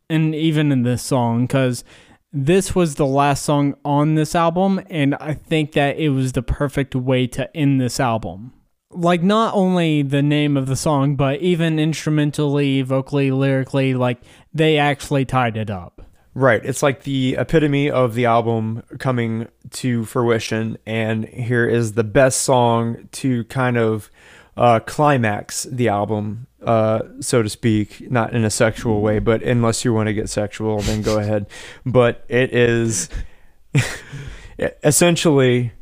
Speaker 1: and even in this song, because this was the last song on this album, and I think that it was the perfect way to end this album. Like, not only the name of the song, but even instrumentally, vocally, lyrically, like, they actually tied it up.
Speaker 2: Right. It's like the epitome of the album coming to fruition, and here is the best song to kind of uh, climax the album, uh, so to speak, not in a sexual way, but unless you want to get sexual, then go ahead. But it is essentially...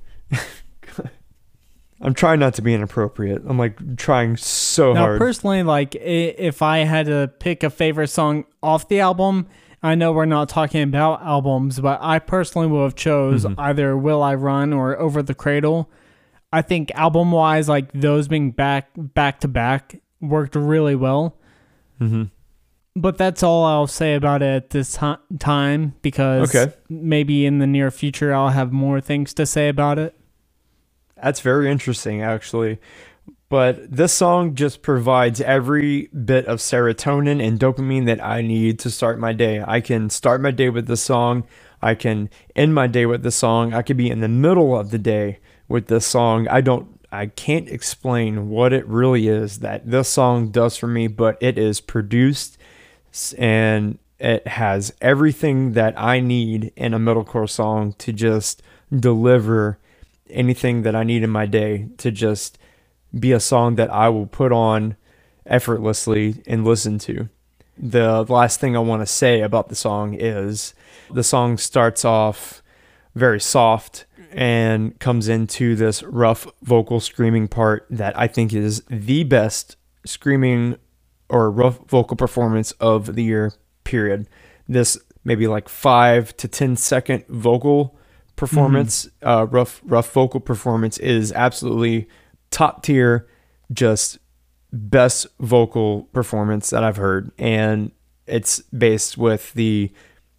Speaker 2: I'm trying not to be inappropriate. I'm like trying so
Speaker 1: now,
Speaker 2: hard.
Speaker 1: Personally, like i- if I had to pick a favorite song off the album, I know we're not talking about albums, but I personally would have chose
Speaker 2: Mm-hmm.
Speaker 1: either Will I Run or Over the Cradle. I think album wise, like those being back back to back worked really well.
Speaker 2: Mm-hmm.
Speaker 1: But that's all I'll say about it at this ti- time, because
Speaker 2: Okay.
Speaker 1: maybe in the near future I'll have more things to say about it.
Speaker 2: That's very interesting, actually. But this song just provides every bit of serotonin and dopamine that I need to start my day. I can start my day with this song. I can end my day with this song. I could be in the middle of the day with this song. I don't, I can't explain what it really is that this song does for me, but it is produced and it has everything that I need in a metalcore song to just deliver anything that I need in my day, to just be a song that I will put on effortlessly and listen to. The last thing I want to say about the song is the song starts off very soft and comes into this rough vocal screaming part that I think is the best screaming or rough vocal performance of the year, period. This maybe like five to ten second vocal performance, mm-hmm. uh, rough rough vocal performance is absolutely top tier, just best vocal performance that I've heard, and it's based with the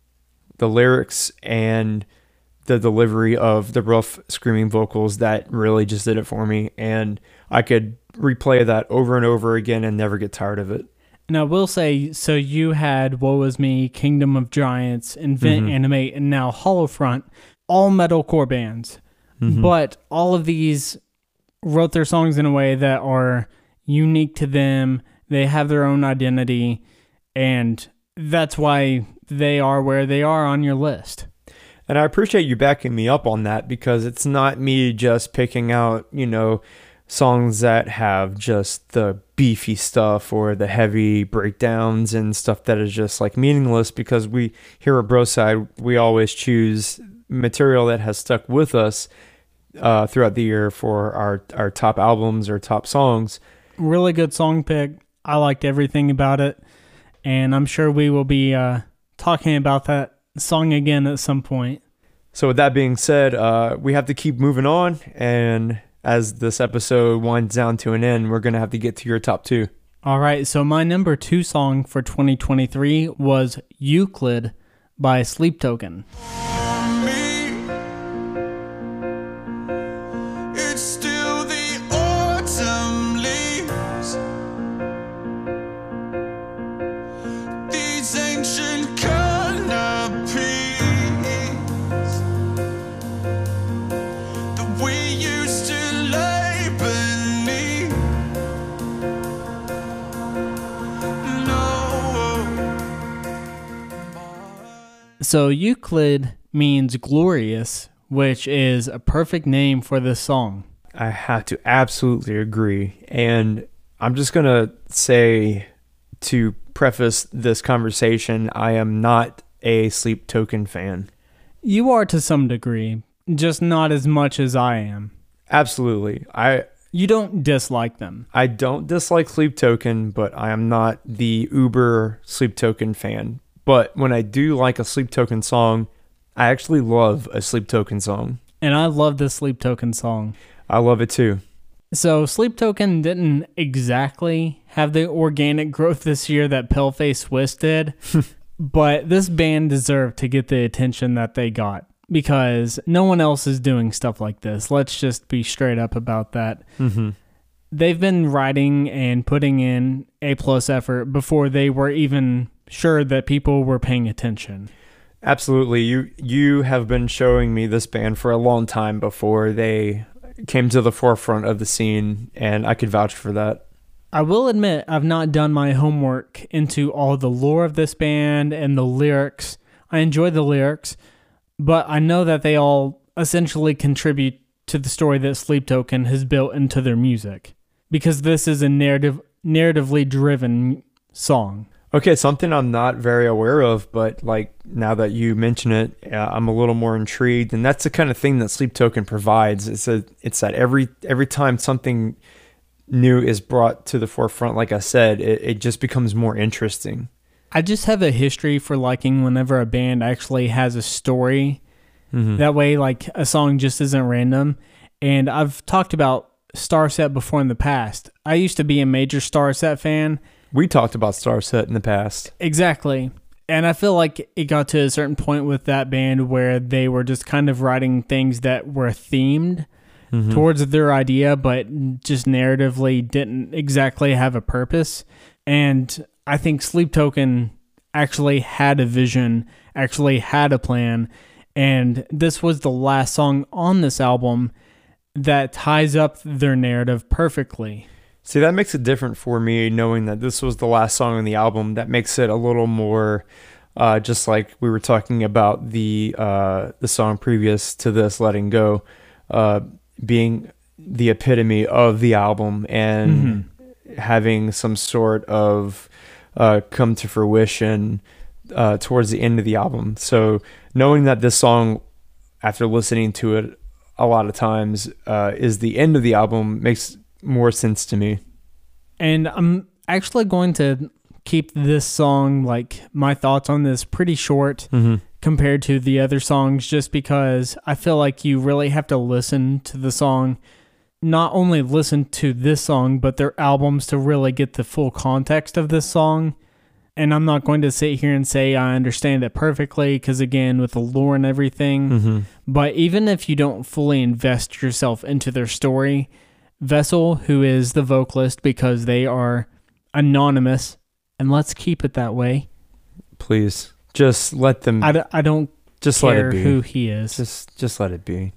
Speaker 2: the lyrics and the delivery of the rough screaming vocals that really just did it for me, and I could replay that over and over again and never get tired of it.
Speaker 1: And I will say, so you had Woe Is Me, Kingdom of Giants, Invent,
Speaker 2: Mm-hmm.
Speaker 1: Animate, and now Hollowfront, all metalcore bands.
Speaker 2: Mm-hmm.
Speaker 1: But all of these wrote their songs in a way that are unique to them. They have their own identity, and that's why they are where they are on your list.
Speaker 2: And I appreciate you backing me up on that, because it's not me just picking out, you know, songs that have just the beefy stuff or the heavy breakdowns and stuff that is just like meaningless, because we here at Broside, we always choose material that has stuck with us uh, throughout the year for our, our top albums or top songs.
Speaker 1: Really good song pick. I liked everything about it, and I'm sure we will be uh, talking about that song again at some point.
Speaker 2: So with that being said, uh, we have to keep moving on, and as this episode winds down to an end, we're going to have to get to your top two.
Speaker 1: All right, so my number two song for twenty twenty-three was Euclid by Sleep Token.
Speaker 3: It's still the autumn leaves. These ancient canopies that we used to lay beneath. No.
Speaker 1: So Euclid means glorious, which is a perfect name for this song.
Speaker 2: I have to absolutely agree. And I'm just going to say, to preface this conversation, I am not a Sleep Token fan.
Speaker 1: You are to some degree, just not as much as I am.
Speaker 2: Absolutely. I
Speaker 1: You don't dislike them.
Speaker 2: I don't dislike Sleep Token, but I am not the uber Sleep Token fan. But when I do like a Sleep Token song, I actually love a Sleep Token song.
Speaker 1: And I love this Sleep Token song.
Speaker 2: I love it too.
Speaker 1: So Sleep Token didn't exactly have the organic growth this year that Paleface Swiss did, but this band deserved to get the attention that they got, because no one else is doing stuff like this. Let's just be straight up about that.
Speaker 2: Mm-hmm.
Speaker 1: They've been writing and putting in A plus effort before they were even sure that people were paying attention.
Speaker 2: Absolutely. You you have been showing me this band for a long time before they came to the forefront of the scene, and I could vouch for that.
Speaker 1: I will admit I've not done my homework into all the lore of this band and the lyrics. I enjoy the lyrics, but I know that they all essentially contribute to the story that Sleep Token has built into their music, because this is a narrative, narratively driven song.
Speaker 2: Okay, something I'm not very aware of, but like now that you mention it, uh, I'm a little more intrigued, and that's the kind of thing that Sleep Token provides. It's a, it's that every every time something new is brought to the forefront, like I said, it, it just becomes more interesting.
Speaker 1: I just have a history for liking whenever a band actually has a story. Mm-hmm. That way, like, a song just isn't random. And I've talked about Starset before in the past. I used to be a major Starset fan.
Speaker 2: We talked about Starset in the past.
Speaker 1: Exactly. And I feel like it got to a certain point with that band where they were just kind of writing things that were themed mm-hmm. towards their idea, but just narratively didn't exactly have a purpose. And I think Sleep Token actually had a vision, actually had a plan, and this was the last song on this album that ties up their narrative perfectly.
Speaker 2: See, that makes it different for me, knowing that this was the last song on the album. That makes it a little more, uh, just like we were talking about the uh, the song previous to this, Letting Go, uh, being the epitome of the album and mm-hmm. having some sort of uh, come to fruition uh, towards the end of the album. So knowing that this song, after listening to it a lot of times, uh, is the end of the album makes more sense to me.
Speaker 1: And I'm actually going to keep this song, like my thoughts on this, pretty short mm-hmm. compared to the other songs, just because I feel like you really have to listen to the song, not only listen to this song, but their albums to really get the full context of this song. And I'm not going to sit here and say I understand it perfectly, because again, with the lore and everything, mm-hmm. but even if you don't fully invest yourself into their story, Vessel, who is the vocalist, because they are anonymous, and let's keep it that way.
Speaker 2: Please, just let them.
Speaker 1: I, d- I don't
Speaker 2: just
Speaker 1: care
Speaker 2: let it be.
Speaker 1: who he is.
Speaker 2: Just, just let it be.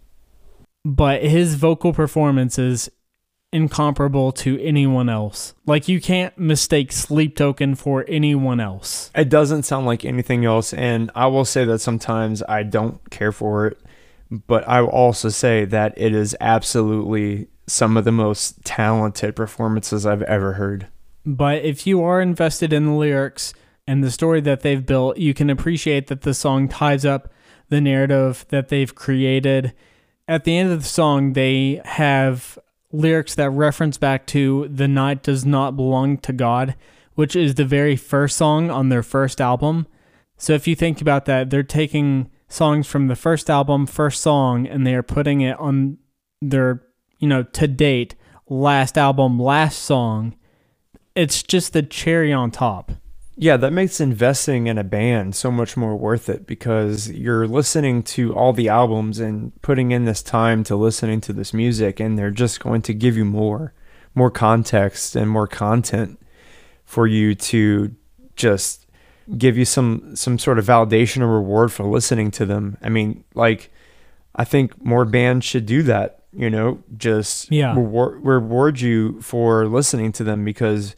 Speaker 1: But his vocal performance is incomparable to anyone else. Like, you can't mistake Sleep Token for anyone else.
Speaker 2: It doesn't sound like anything else, and I will say that sometimes I don't care for it, but I will also say that it is absolutely some of the most talented performances I've ever heard.
Speaker 1: But if you are invested in the lyrics and the story that they've built, you can appreciate that the song ties up the narrative that they've created. At the end of the song, they have lyrics that reference back to "The Night Does Not Belong to God," which is the very first song on their first album. So if you think about that, they're taking songs from the first album, first song, and they are putting it on their, you know, to date, last album, last song. It's just the cherry on top.
Speaker 2: Yeah, that makes investing in a band so much more worth it, because you're listening to all the albums and putting in this time to listening to this music, and they're just going to give you more, more context and more content for you to just give you some, some sort of validation or reward for listening to them. I mean, like, I think more bands should do that. You know, just
Speaker 1: yeah.
Speaker 2: reward, reward you for listening to them, because,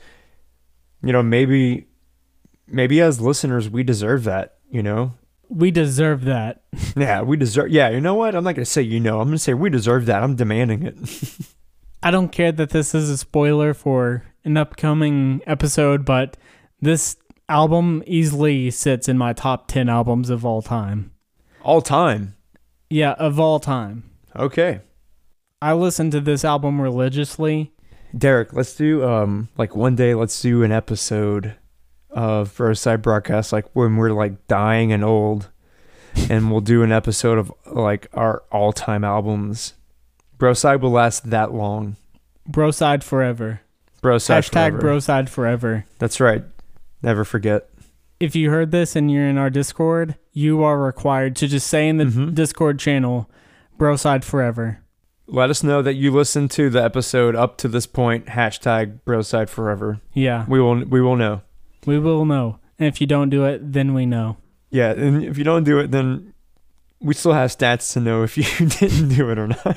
Speaker 2: you know, maybe, maybe as listeners, we deserve that, you know?
Speaker 1: We deserve that.
Speaker 2: Yeah, we deserve, yeah, you know what? I'm not going to say, you know, I'm going to say we deserve that. I'm demanding it.
Speaker 1: I don't care that this is a spoiler for an upcoming episode, but this album easily sits in my top ten albums of all time.
Speaker 2: All time?
Speaker 1: Yeah, of all time.
Speaker 2: Okay.
Speaker 1: I listen to this album religiously.
Speaker 2: Derek, let's do, um, like one day, let's do an episode of Broside Broadcast, like when we're like dying and old, and we'll do an episode of like our all-time albums. Broside will last that long.
Speaker 1: Broside forever.
Speaker 2: Broside
Speaker 1: Hashtag
Speaker 2: forever.
Speaker 1: Broside forever.
Speaker 2: That's right. Never forget.
Speaker 1: If you heard this and you're in our Discord, you are required to just say in the mm-hmm. Discord channel, Broside forever.
Speaker 2: Let us know that you listened to the episode up to this point. Hashtag Broside forever.
Speaker 1: Yeah.
Speaker 2: We will we will know.
Speaker 1: We will know. And if you don't do it, then we know.
Speaker 2: Yeah, and if you don't do it, then we still have stats to know if you didn't do it or not.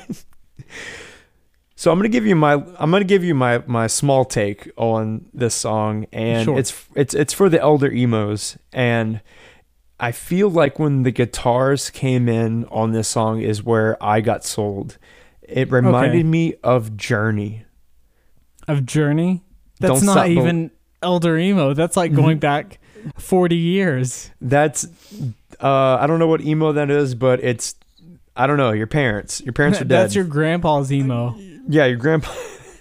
Speaker 2: So I'm gonna give you my I'm gonna give you my my small take on this song, and
Speaker 1: Sure.
Speaker 2: it's it's it's for the elder emos, and I feel like when the guitars came in on this song is where I got sold. It reminded
Speaker 1: Okay.
Speaker 2: me of Journey.
Speaker 1: Of Journey? That's
Speaker 2: Don't
Speaker 1: not
Speaker 2: Stop Bel-
Speaker 1: even elder emo. That's like going back forty years.
Speaker 2: That's uh I don't know what emo that is, but it's I don't know, your parents. Your parents are dead.
Speaker 1: That's your grandpa's emo.
Speaker 2: Yeah, your grandpa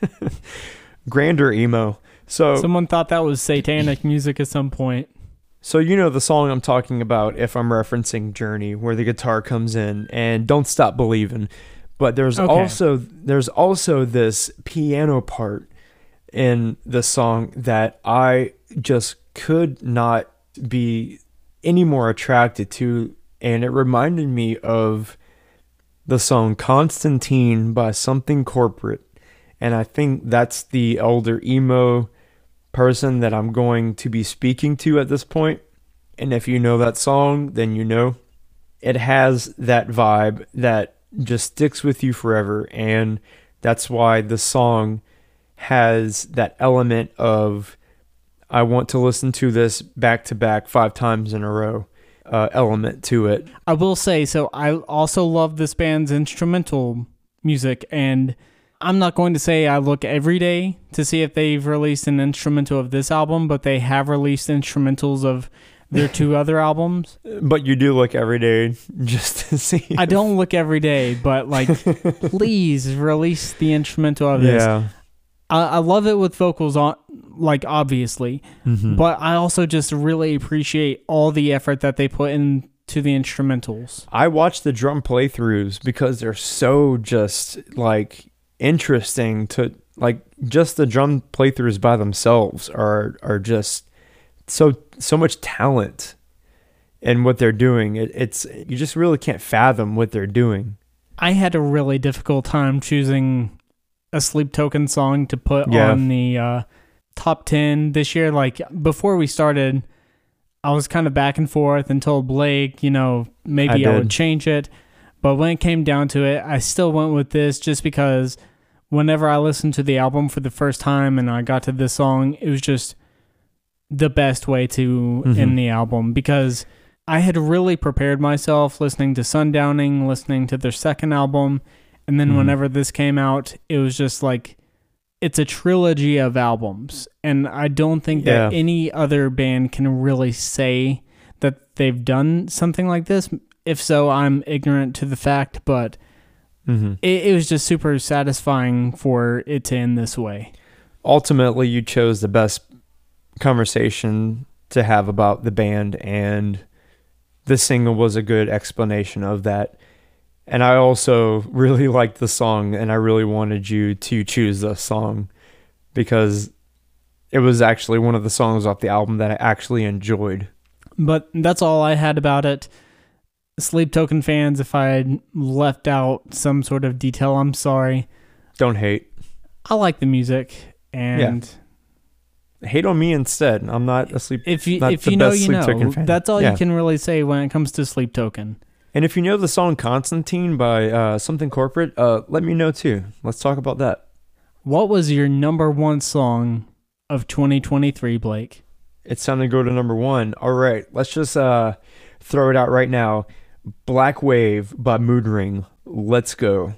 Speaker 2: grander emo. So
Speaker 1: Someone thought that was satanic music at some point.
Speaker 2: so you know the song I'm talking about if I'm referencing Journey, where the guitar comes in and Don't Stop Believin'. But there's
Speaker 1: Okay.
Speaker 2: also there's also this piano part in the song that I just could not be any more attracted to, and it reminded me of the song Constantine by Something Corporate. And I think that's the elder emo person that I'm going to be speaking to at this point. And if you know that song, then you know it has that vibe that just sticks with you forever. And that's why the song has that element of I want to listen to this back to back five times in a row uh, element to it.
Speaker 1: I will say, so I also love this band's instrumental music, and I'm not going to say I look every day to see if they've released an instrumental of this album, but they have released instrumentals of their two other albums.
Speaker 2: But you do look every day just to see.
Speaker 1: I don't look every day, but like, please release the instrumental of this.
Speaker 2: Yeah.
Speaker 1: I, I love it with vocals on, like obviously,
Speaker 2: Mhm.
Speaker 1: but I also just really appreciate all the effort that they put into the instrumentals.
Speaker 2: I watch the drum playthroughs because they're so just like interesting to like just the drum playthroughs by themselves are are just so so much talent in what they're doing. It, it's you just really can't fathom what they're doing.
Speaker 1: I had a really difficult time choosing a Sleep Token song to put
Speaker 2: Yeah.
Speaker 1: on the uh, top ten this year. Like before we started, I was kind of back and forth and told Blake, you know, maybe
Speaker 2: I
Speaker 1: I, would
Speaker 2: did.
Speaker 1: change it. But when it came down to it, I still went with this just because whenever I listened to the album for the first time and I got to this song, it was just the best way to
Speaker 2: Mhm.
Speaker 1: end the album, because I had really prepared myself listening to Sundowning, listening to their second album, and then
Speaker 2: Mhm.
Speaker 1: whenever this came out, it was just like, it's a trilogy of albums. And I don't think that
Speaker 2: Yeah.
Speaker 1: any other band can really say that they've done something like this. If so, I'm ignorant to the fact, but
Speaker 2: Mm-hmm.
Speaker 1: it, it was just super satisfying for it to end this way.
Speaker 2: Ultimately, you chose the best conversation to have about the band, and this single was a good explanation of that. And I also really liked the song, and I really wanted you to choose this song because it was actually one of the songs off the album that I actually enjoyed.
Speaker 1: But that's all I had about it. Sleep Token fans, if I had left out some sort of detail, I'm sorry.
Speaker 2: Don't hate.
Speaker 1: I like the music, and
Speaker 2: Hate on me instead. I'm not a sleep.
Speaker 1: if you
Speaker 2: not
Speaker 1: if
Speaker 2: the
Speaker 1: you know,
Speaker 2: best
Speaker 1: you
Speaker 2: Sleep
Speaker 1: know.
Speaker 2: Token fan.
Speaker 1: That's all
Speaker 2: Yeah.
Speaker 1: you can really say when it comes to Sleep Token.
Speaker 2: And if you know the song Constantine by uh, Something Corporate, uh, let me know too. Let's talk about that.
Speaker 1: What was your number one song of twenty twenty-three, Blake?
Speaker 2: It's time to go to number one. All right, let's just uh, throw it out right now. Black Wave by Mood Ring. Let's go.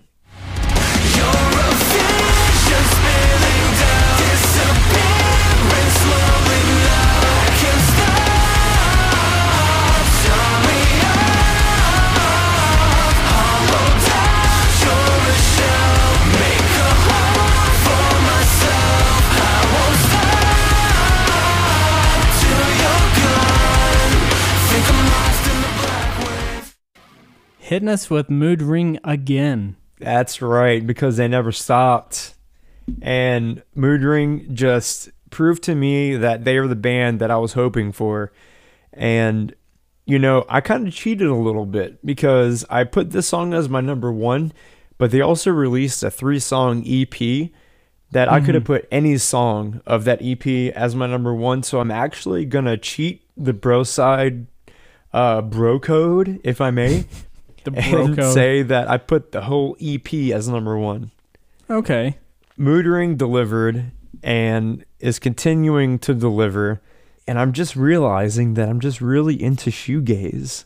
Speaker 1: Hitting us with Mood Ring again.
Speaker 2: That's right, because they never stopped. And Mood Ring just proved to me that they are the band that I was hoping for. And, you know, I kind of cheated a little bit because I put this song as my number one, but they also released a three-song E P that I could have
Speaker 1: Mhm.
Speaker 2: put any song of that E P as my number one. So I'm actually gonna cheat the bro side uh, bro code, if I may,
Speaker 1: The bro
Speaker 2: and
Speaker 1: code.
Speaker 2: say that I put the whole E P as number one.
Speaker 1: Okay.
Speaker 2: Mood Ring delivered and is continuing to deliver. And I'm just realizing that I'm just really into shoegaze.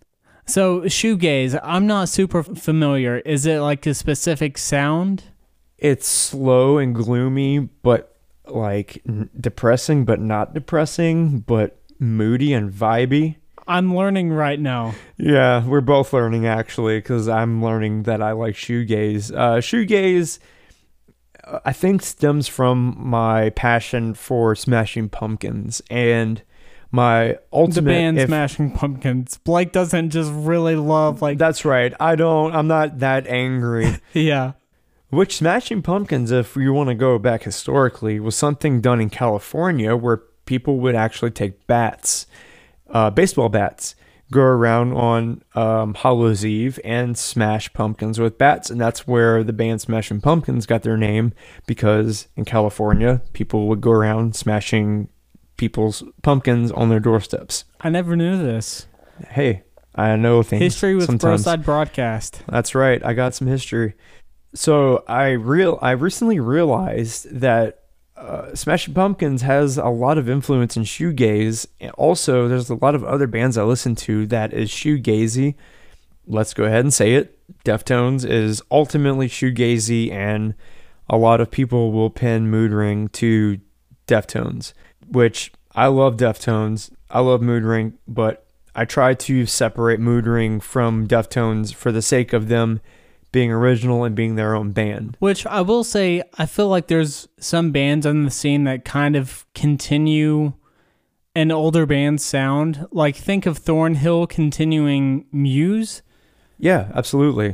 Speaker 1: So shoegaze, I'm not super familiar. Is it like a specific sound?
Speaker 2: It's slow and gloomy, but like n- depressing, but not depressing, but moody and vibey.
Speaker 1: I'm learning right now.
Speaker 2: Yeah, we're both learning actually, because I'm learning that I like shoegaze. Uh, shoegaze, uh, I think, stems from my passion for Smashing Pumpkins and my ultimate.
Speaker 1: The band
Speaker 2: if-
Speaker 1: Smashing Pumpkins. Blake doesn't just really love like
Speaker 2: That's right. I don't. I'm not that angry.
Speaker 1: yeah.
Speaker 2: Which Smashing Pumpkins, if you want to go back historically, was something done in California where people would actually take bats, uh, baseball bats, go around on um, Hallows Eve and smash pumpkins with bats. And that's where the band Smashing Pumpkins got their name, because in California, people would go around smashing people's pumpkins on their doorsteps.
Speaker 1: I never knew this.
Speaker 2: Hey, I know things.
Speaker 1: History with
Speaker 2: sometimes.
Speaker 1: Broside Broadcast.
Speaker 2: That's right. I got some history. So I real I recently realized that uh, Smashing Pumpkins has a lot of influence in shoegaze. And also, there's a lot of other bands I listen to that is shoegazy. Let's go ahead and say it. Deftones is ultimately shoegazy, and a lot of people will pin Mood Ring to Deftones, which I love Deftones. I love Mood Ring, but I try to separate Mood Ring from Deftones for the sake of them being original and being their own band.
Speaker 1: Which I will say, I feel like there's some bands on the scene that kind of continue an older band's sound. Like think of Thornhill continuing Muse,
Speaker 2: Yeah, absolutely.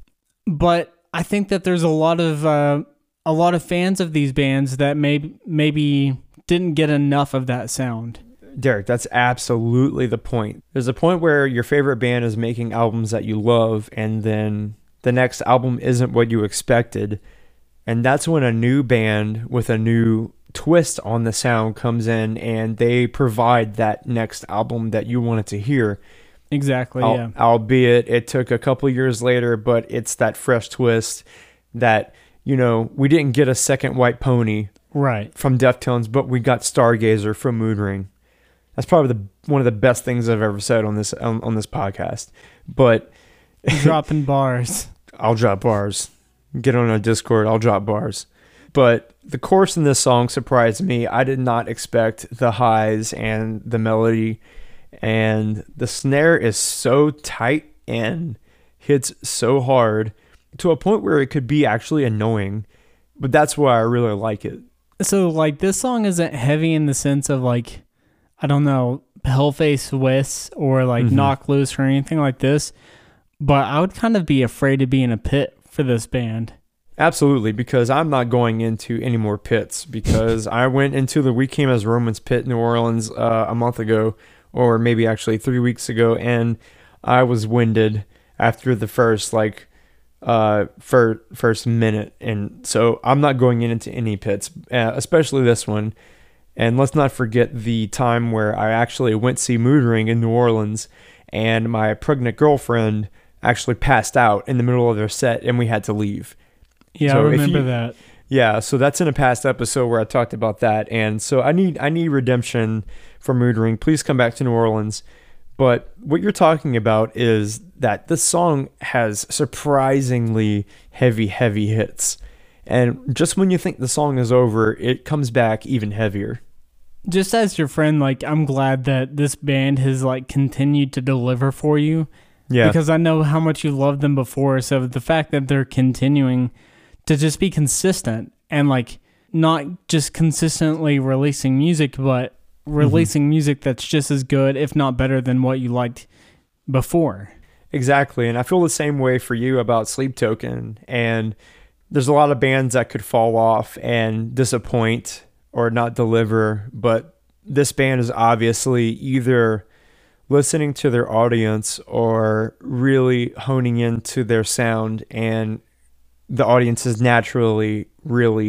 Speaker 1: but I think that there's a lot of uh, a lot of fans of these bands that may maybe didn't get enough of that sound.
Speaker 2: Derek, that's absolutely the point. There's a point where your favorite band is making albums that you love, and then the next album isn't what you expected. And that's when a new band with a new twist on the sound comes in, and they provide that next album that you wanted to hear.
Speaker 1: Exactly,
Speaker 2: Al-
Speaker 1: yeah.
Speaker 2: Albeit it took a couple years later, but it's that fresh twist that, you know, we didn't get a second White Pony
Speaker 1: Right.
Speaker 2: from Deftones, but we got Stargazer from Mood Ring. That's probably the one of the best things I've ever said on this on, on this podcast. But
Speaker 1: Dropping bars.
Speaker 2: I'll drop bars. Get on a Discord, I'll drop bars. But the chorus in this song surprised me. I did not expect the highs and the melody, and the snare is so tight and hits so hard to a point where it could be actually annoying. But that's why I really like it.
Speaker 1: So like this song isn't heavy in the sense of like, I don't know, Hellface Swiss or like
Speaker 2: Mhm.
Speaker 1: Knock Loose or anything like this. But I would kind of be afraid to be in a pit for this band.
Speaker 2: Absolutely, because I'm not going into any more pits, because I went into the We Came as Romans pit in New Orleans uh, a month ago, or maybe actually three weeks ago, and I was winded after the first like uh fir- first minute, and so I'm not going into any pits, uh, especially this one. And let's not forget the time where I actually went to see Mood Ring in New Orleans, and my pregnant girlfriend actually passed out in the middle of their set, and we had to leave.
Speaker 1: Yeah,
Speaker 2: So
Speaker 1: I
Speaker 2: if
Speaker 1: remember
Speaker 2: you-
Speaker 1: that.
Speaker 2: Yeah, so that's in a past episode where I talked about that, and so I need I need redemption for Mood Ring. Please come back to New Orleans. But what you're talking about is that this song has surprisingly heavy, heavy hits, and just when you think the song is over, it comes back even heavier.
Speaker 1: Just as your friend, like I'm glad that this band has like continued to deliver for you.
Speaker 2: Yeah,
Speaker 1: Because I know how much you loved them before. So the fact that they're continuing to just be consistent and like not just consistently releasing music, but releasing music that's just as good, if not better than what you liked before.
Speaker 2: exactly. And I feel the same way for you about Sleep Token. And there's a lot of bands that could fall off and disappoint or not deliver, but this band is obviously either listening to their audience or really honing into their sound, and the audience is naturally really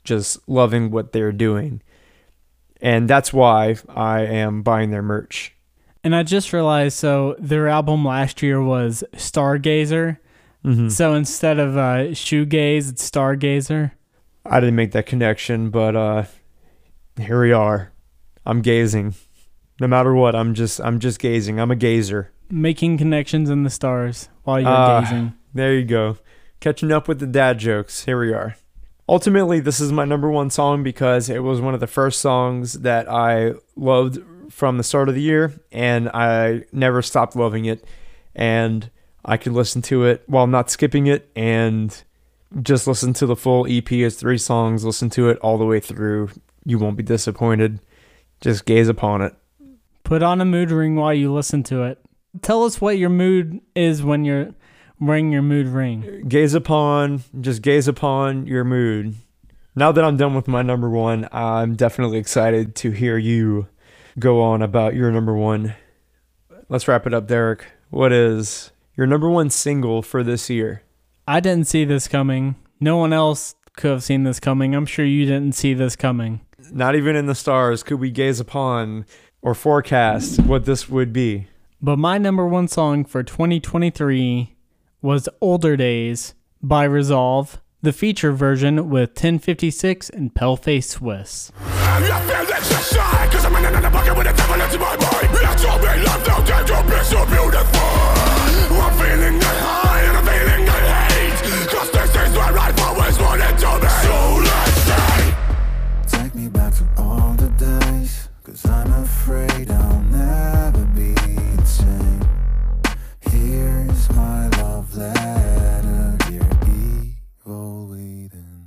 Speaker 2: just loving what they're doing. And that's why I am buying their merch.
Speaker 1: And I just realized, so their album last year was Stargazer.
Speaker 2: Mm-hmm.
Speaker 1: So instead of uh, shoegaze, it's Stargazer.
Speaker 2: I didn't make that connection, but uh, here we are. I'm gazing. No matter what, I'm just I'm just gazing. I'm a gazer.
Speaker 1: Making connections in the stars while you're
Speaker 2: Uh,
Speaker 1: gazing.
Speaker 2: There you go. Catching up with the dad jokes. Here we are. Ultimately, this is my number one song because it was one of the first songs that I loved from the start of the year, and I never stopped loving it. And I could listen to it while not skipping it, and just listen to the full E P as three songs. Listen to it all the way through. You won't be disappointed. Just gaze upon it.
Speaker 1: Put on a mood ring while you listen to it. Tell us what your mood is when you're wearing your mood ring.
Speaker 2: Gaze upon, just gaze upon your mood. Now that I'm done with my number one, I'm definitely excited to hear you go on about your number one. Let's wrap it up, Derek. What is your number one single for this year?
Speaker 1: I didn't see this coming. No one else could have seen this coming. I'm sure you didn't see this coming.
Speaker 2: Not even in the stars could we gaze upon or forecast what this would be.
Speaker 1: But my number one song for twenty twenty-three was Older Days by Resolve, the feature version with ten fifty-six and Paleface Swiss.
Speaker 3: I'm not feeling exercise, cause I'm in another bucket with a devil into my mind. You told me love no time to be so beautiful. I'm feeling that high and I'm feeling that hate, cause this is where I've always wanted to be. So let's say, take me back to all the days, cause I'm afraid I'll never be the same. Here's my love letter, dear evil Whedon.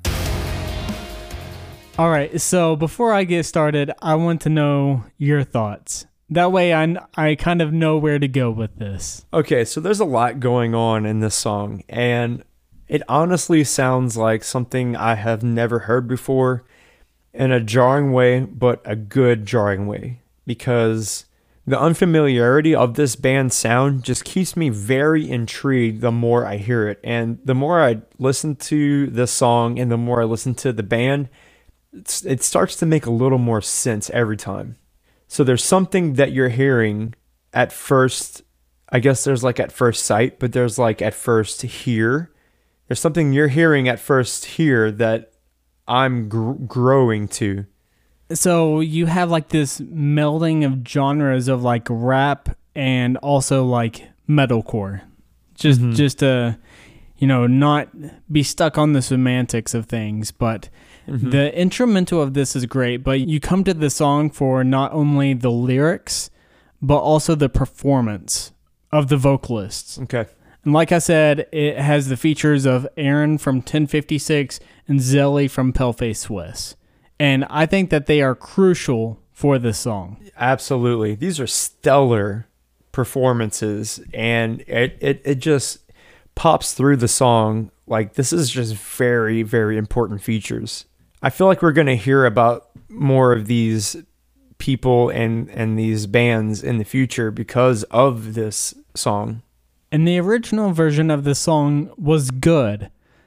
Speaker 1: All right, so before I get started, I want to know your thoughts. That way I, I kind of know where to go with this.
Speaker 2: Okay, so there's a lot going on in this song, and it honestly sounds like something I have never heard before in a jarring way, but a good jarring way, because the unfamiliarity of this band's sound just keeps me very intrigued the more I hear it. And the more I listen to this song and the more I listen to the band, it's, it starts to make a little more sense every time. So there's something that you're hearing at first. I guess there's like at first sight, but there's like at first hear. There's something you're hearing at first hear that I'm gr- growing to.
Speaker 1: So you have like this melding of genres of like rap and also like metalcore. Just
Speaker 2: Mhm.
Speaker 1: just to, you know, not be stuck on the semantics of things, but
Speaker 2: Mhm.
Speaker 1: the instrumental of this is great, but you come to the song for not only the lyrics, but also the performance of the vocalists.
Speaker 2: Okay.
Speaker 1: And like I said, it has the features of Aaron from ten fifty-six and Zelly from Paleface Swiss. And I think that they are crucial for this song.
Speaker 2: Absolutely. These are stellar performances, and it, it, it just pops through the song. Like, this is just very, very important features. I feel like we're going to hear about more of these people and, and these bands in the future because of this song.
Speaker 1: And the original version of the song was good,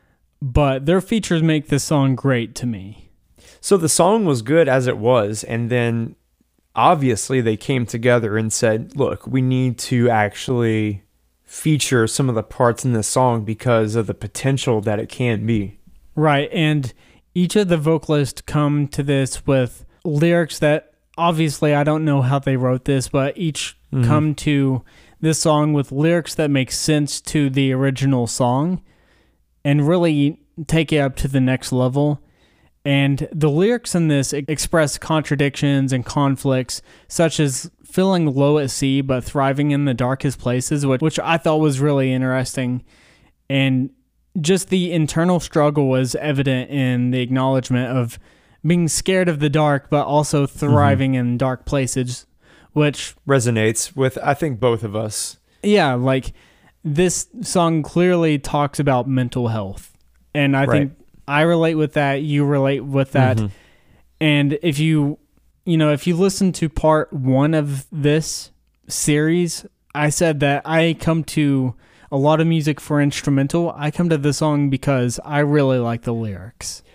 Speaker 1: but their features make this song great to me.
Speaker 2: So the song was good as it was, and then obviously they came together and said, look, we need to actually feature some of the parts in this song because of the potential that it can be.
Speaker 1: Right, and each of the vocalists come to this with lyrics that obviously I don't know how they wrote this, but each
Speaker 2: Mhm.
Speaker 1: come to this song with lyrics that make sense to the original song and really take it up to the next level. And the lyrics in this express contradictions and conflicts, such as feeling low at sea but thriving in the darkest places, which, which I thought was really interesting. And just the internal struggle was evident in the acknowledgement of being scared of the dark but also thriving mm-hmm. in dark places, which
Speaker 2: resonates with, I think, both of us.
Speaker 1: Yeah, like this song clearly talks about mental health. And I
Speaker 2: right.
Speaker 1: think I relate with that, you relate with that. Mm-hmm. And if you, you know, if you listen to part one of this series, I said that I come to a lot of music for instrumental. I come to the song because I really like the lyrics.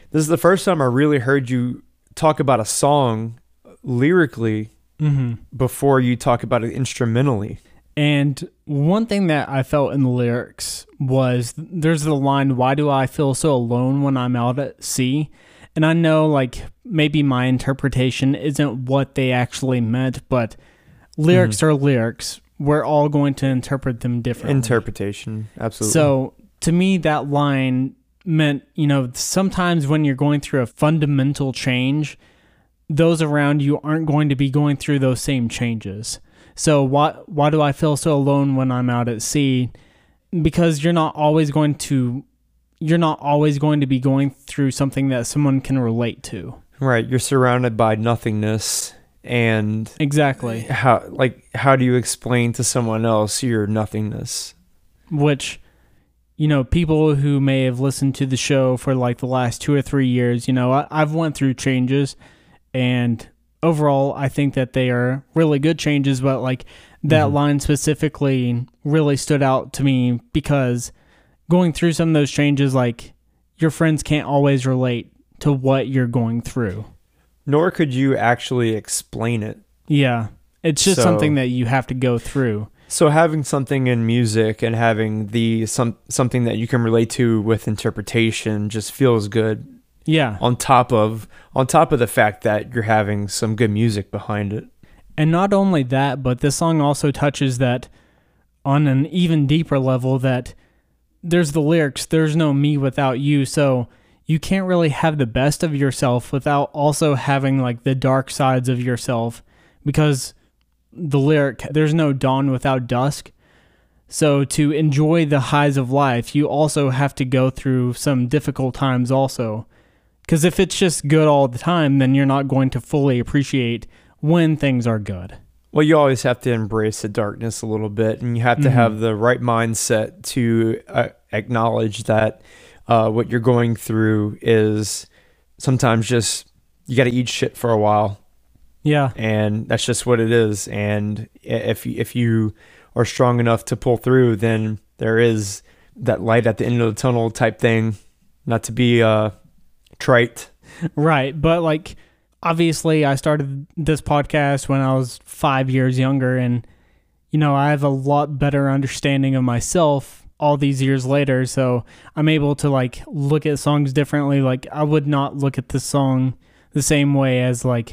Speaker 2: this is the first time I really heard you talk about a song lyrically
Speaker 1: Mm-hmm.
Speaker 2: before you talk about it instrumentally.
Speaker 1: And one thing that I felt in the lyrics was there's the line, "Why do I feel so alone when I'm out at sea?" And I know like maybe my interpretation isn't what they actually meant, but lyrics mm-hmm. are lyrics. We're all going to interpret them differently.
Speaker 2: Interpretation, absolutely.
Speaker 1: So to me, that line meant, you know, sometimes when you're going through a fundamental change, those around you aren't going to be going through those same changes. So why why do I feel so alone when I'm out at sea? Because you're not always going to you're not always going to be going through something that someone can relate to.
Speaker 2: Right, you're surrounded by nothingness, and
Speaker 1: exactly.
Speaker 2: How like how do you explain to someone else your nothingness?
Speaker 1: Which, you know, people who may have listened to the show for like the last two or three years, you know, I, I've went through changes. And overall, I think that they are really good changes, but like that mm-hmm. line specifically really stood out to me because going through some of those changes, like your friends can't always relate to what you're going through.
Speaker 2: Nor could you actually explain it.
Speaker 1: Yeah. It's just
Speaker 2: so,
Speaker 1: something that you have to go through.
Speaker 2: So having something in music and having the some something that you can relate to with interpretation just feels good.
Speaker 1: Yeah.
Speaker 2: On top of on top of the fact that you're having some good music behind it.
Speaker 1: And not only that, but this song also touches that on an even deeper level that there's the lyrics, there's no me without you. So you can't really have the best of yourself without also having like the dark sides of yourself, because the lyric, there's no dawn without dusk. So to enjoy the highs of life, you also have to go through some difficult times also. Because if it's just good all the time, then you're not going to fully appreciate when things are good.
Speaker 2: Well, you always have to embrace the darkness a little bit, and you have to mm-hmm. have the right mindset to uh, acknowledge that uh, what you're going through is sometimes just, you got to eat shit for a while.
Speaker 1: Yeah.
Speaker 2: And that's just what it is. And if, if you are strong enough to pull through, then there is that light at the end of the tunnel type thing. Not to be... Uh, trite.
Speaker 1: Right. But like, obviously I started this podcast when I was five years younger, and, you know, I have a lot better understanding of myself all these years later. So I'm able to like look at songs differently. Like I would not look at this song the same way as like,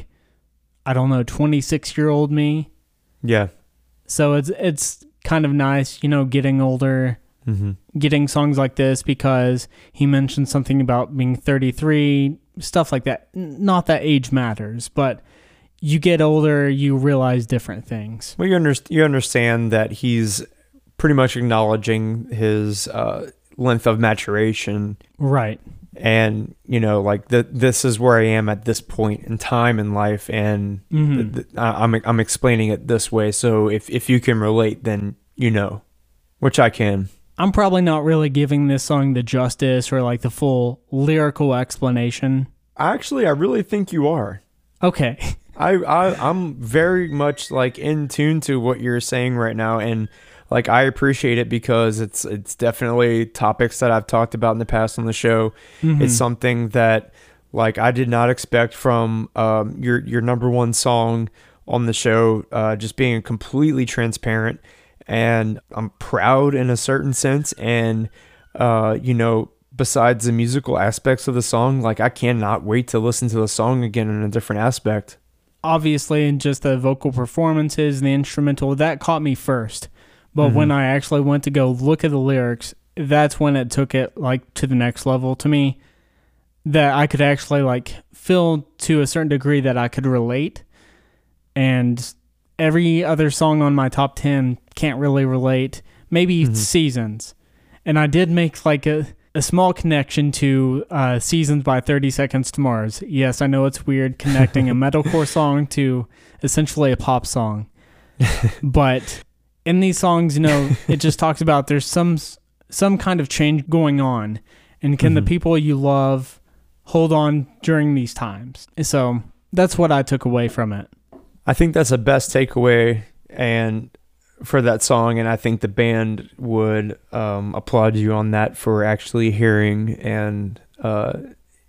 Speaker 1: I don't know, twenty-six year old me.
Speaker 2: Yeah.
Speaker 1: So it's, it's kind of nice, you know, getting older, mm-hmm. getting songs like this, because he mentioned something about being thirty-three, stuff like that. Not that age matters, but you get older, you realize different things.
Speaker 2: Well, you, under- you understand that he's pretty much acknowledging his uh, length of maturation.
Speaker 1: Right.
Speaker 2: And, you know, like the, this is where I am at this point in time in life, and mm-hmm. the, the, I'm I'm explaining it this way. So if, if you can relate, then you know, which I can.
Speaker 1: I'm probably not really giving this song the justice or like the full lyrical explanation.
Speaker 2: Actually, I really think you are.
Speaker 1: Okay.
Speaker 2: I, I I'm very much like in tune to what you're saying right now, and like I appreciate it because it's it's definitely topics that I've talked about in the past on the show. Mm-hmm. It's something that like I did not expect from um, your your number one song on the show, uh, just being completely transparent. And I'm proud in a certain sense. And, uh, you know, besides the musical aspects of the song, like I cannot wait to listen to the song again in a different aspect.
Speaker 1: Obviously, and just the vocal performances, the instrumental, that caught me first. But mm-hmm. when I actually went to go look at the lyrics, that's when it took it like to the next level to me, that I could actually like feel to a certain degree that I could relate. And every other song on my top ten can't really relate. Maybe mm-hmm. Seasons. And I did make like a, a small connection to uh, Seasons by thirty Seconds to Mars. Yes, I know it's weird connecting a metalcore song to essentially a pop song. But in these songs, you know, it just talks about there's some some kind of change going on. And can mm-hmm. the people you love hold on during these times? So that's what I took away from it.
Speaker 2: I think that's the best takeaway and for that song, and I think the band would um, applaud you on that for actually hearing and uh,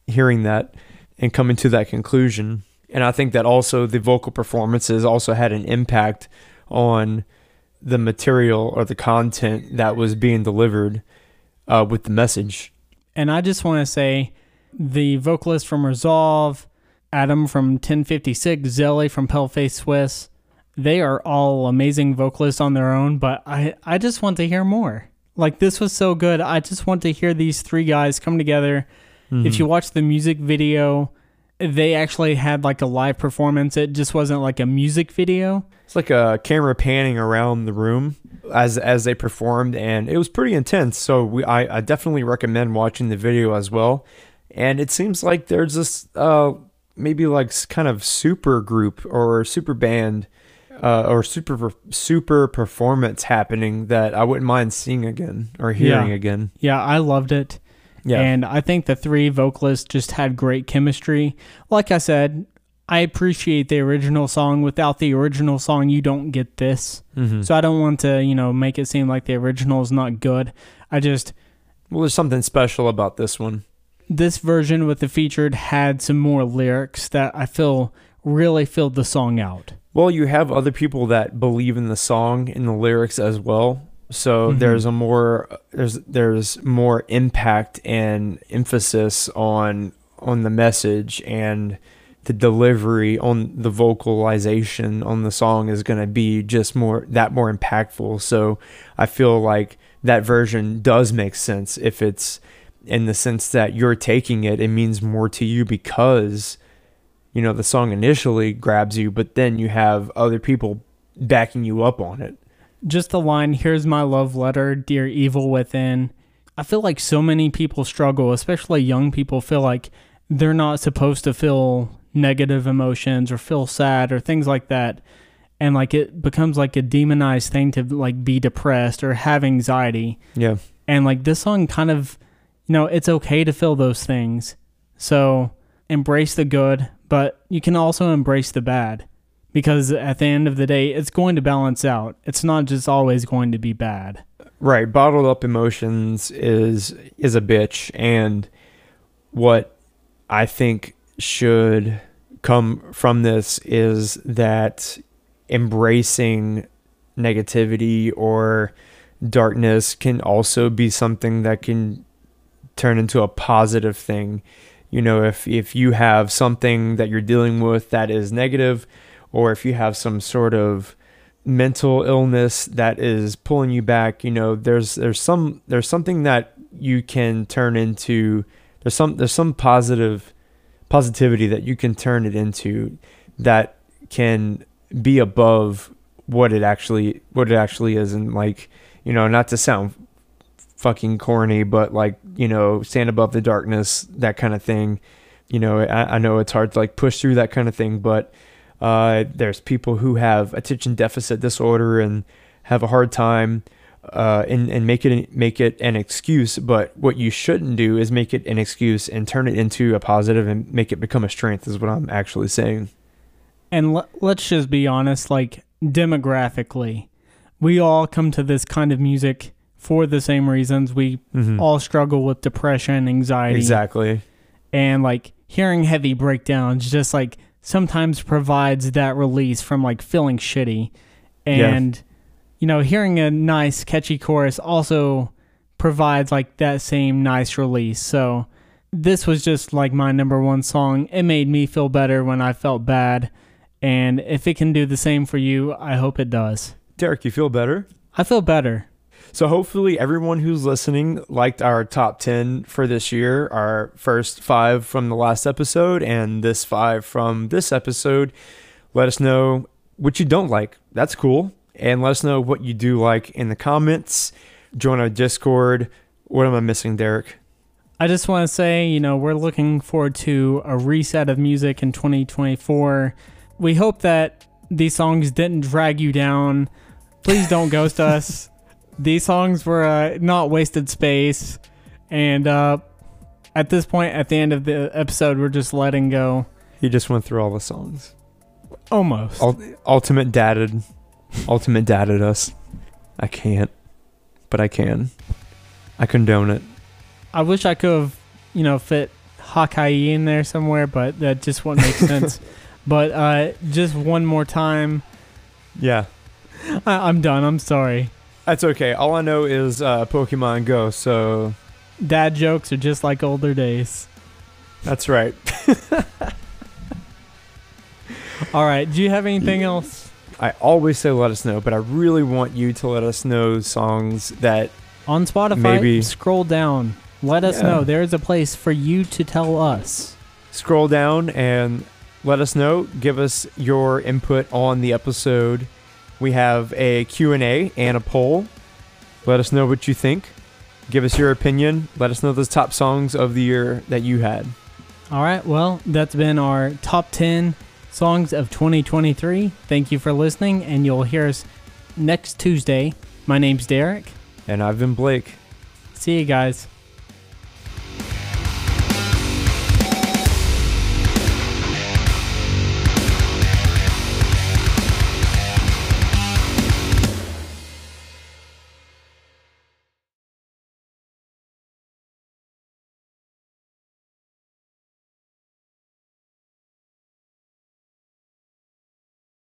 Speaker 2: hearing that and coming to that conclusion. And I think that also the vocal performances also had an impact on the material or the content that was being delivered uh, with the message.
Speaker 1: And I just want to say the vocalist from Resolve, Adam from ten fifty-six, Zelly from Paleface Swiss, they are all amazing vocalists on their own, but I, I just want to hear more. Like, this was so good. I just want to hear these three guys come together. Mm-hmm. If you watch the music video, they actually had like a live performance. It just wasn't like a music video.
Speaker 2: It's like a camera panning around the room as as they performed, and it was pretty intense. So we I, I definitely recommend watching the video as well. And it seems like there's this uh, maybe like kind of super group or super band uh, or super super performance happening that I wouldn't mind seeing again or hearing
Speaker 1: yeah.
Speaker 2: again.
Speaker 1: Yeah, I loved it.
Speaker 2: Yeah.
Speaker 1: And I think the three vocalists just had great chemistry. Like I said, I appreciate the original song. Without the original song, you don't get this.
Speaker 2: Mm-hmm.
Speaker 1: So I don't want to, you know, make it seem like the original is not good. I just...
Speaker 2: Well, there's something special about this one.
Speaker 1: This version with the featured had some more lyrics that I feel really filled the song out.
Speaker 2: Well, you have other people that believe in the song and the lyrics as well. So mm-hmm. there's a more there's there's more impact and emphasis on on the message, and the delivery on the vocalization on the song is going to be just more that more impactful. So I feel like that version does make sense if it's in the sense that you're taking it, it means more to you because, you know, the song initially grabs you, but then you have other people backing you up on it.
Speaker 1: Just the line, "Here's my love letter, dear evil within." I feel like so many people struggle, especially young people, feel like they're not supposed to feel negative emotions or feel sad or things like that. And like it becomes like a demonized thing to like be depressed or have anxiety.
Speaker 2: Yeah.
Speaker 1: And like this song kind of, you know, it's okay to feel those things. So embrace the good, but you can also embrace the bad. Because at the end of the day, it's going to balance out. It's not just always going to be bad.
Speaker 2: Right. Bottled up emotions is is a bitch. And what I think should come from this is that embracing negativity or darkness can also be something that can turn into a positive thing. You know, if if you have something that you're dealing with that is negative, or if you have some sort of mental illness that is pulling you back, you know, there's there's some there's something that you can turn into. There's some there's some positive positivity that you can turn it into that can be above what it actually what it actually is. And like, you know, not to sound fucking corny, but like, you know, stand above the darkness, that kind of thing. You know, I, I know it's hard to like push through that kind of thing, but Uh, there's people who have attention deficit disorder and have a hard time uh, and, and make it make it an excuse. But what you shouldn't do is make it an excuse and turn it into a positive and make it become a strength is what I'm actually saying.
Speaker 1: And l- let's just be honest, like demographically, we all come to this kind of music for the same reasons. We mm-hmm. all struggle with depression, anxiety.
Speaker 2: Exactly.
Speaker 1: And like hearing heavy breakdowns just like sometimes provides that release from like feeling shitty. And yeah. you know, hearing a nice catchy chorus also provides like that same nice release. So this was just like my number one song. It made me feel better when I felt bad, and if it can do the same for you, I hope it does.
Speaker 2: Derek, you feel better?
Speaker 1: I feel better.
Speaker 2: So hopefully everyone who's listening liked our top ten for this year, our first five from the last episode and this five from this episode. Let us know what you don't like. That's cool. And let us know what you do like in the comments. Join our Discord. What am I missing, Derek?
Speaker 1: I just want to say, you know, we're looking forward to a reset of music in twenty twenty-four. We hope that these songs didn't drag you down. Please don't ghost us. These songs were uh, not wasted space. And uh, at this point, at the end of the episode, we're just letting go.
Speaker 2: He just went through all the songs.
Speaker 1: Almost.
Speaker 2: Ul- ultimate dadded. Ultimate dadded us. I can't. But I can. I condone it.
Speaker 1: I wish I could have, you know, fit Hawkeye in there somewhere, but that just won't make sense. But uh, just one more time.
Speaker 2: Yeah.
Speaker 1: I- I'm done. I'm sorry.
Speaker 2: That's okay. All I know is uh, Pokemon Go, so
Speaker 1: Dad jokes are just like older days.
Speaker 2: that's right.
Speaker 1: All right. Do you have anything else?
Speaker 2: I always say let us know, but I really want you to let us know songs that
Speaker 1: On Spotify,
Speaker 2: Maybe.
Speaker 1: scroll down. Let us
Speaker 2: Yeah.
Speaker 1: know. There is a place for you to tell us.
Speaker 2: scroll down and let us know. Give us your input on the episode. We have a Q and A and a poll. Let us know what you think. Give us your opinion. Let us know the top songs of the year that you had.
Speaker 1: All right. Well, that's been our top ten songs of twenty twenty-three. Thank you for listening, and you'll hear us next Tuesday. My name's Derek.
Speaker 2: And I've been Blake.
Speaker 1: See you guys.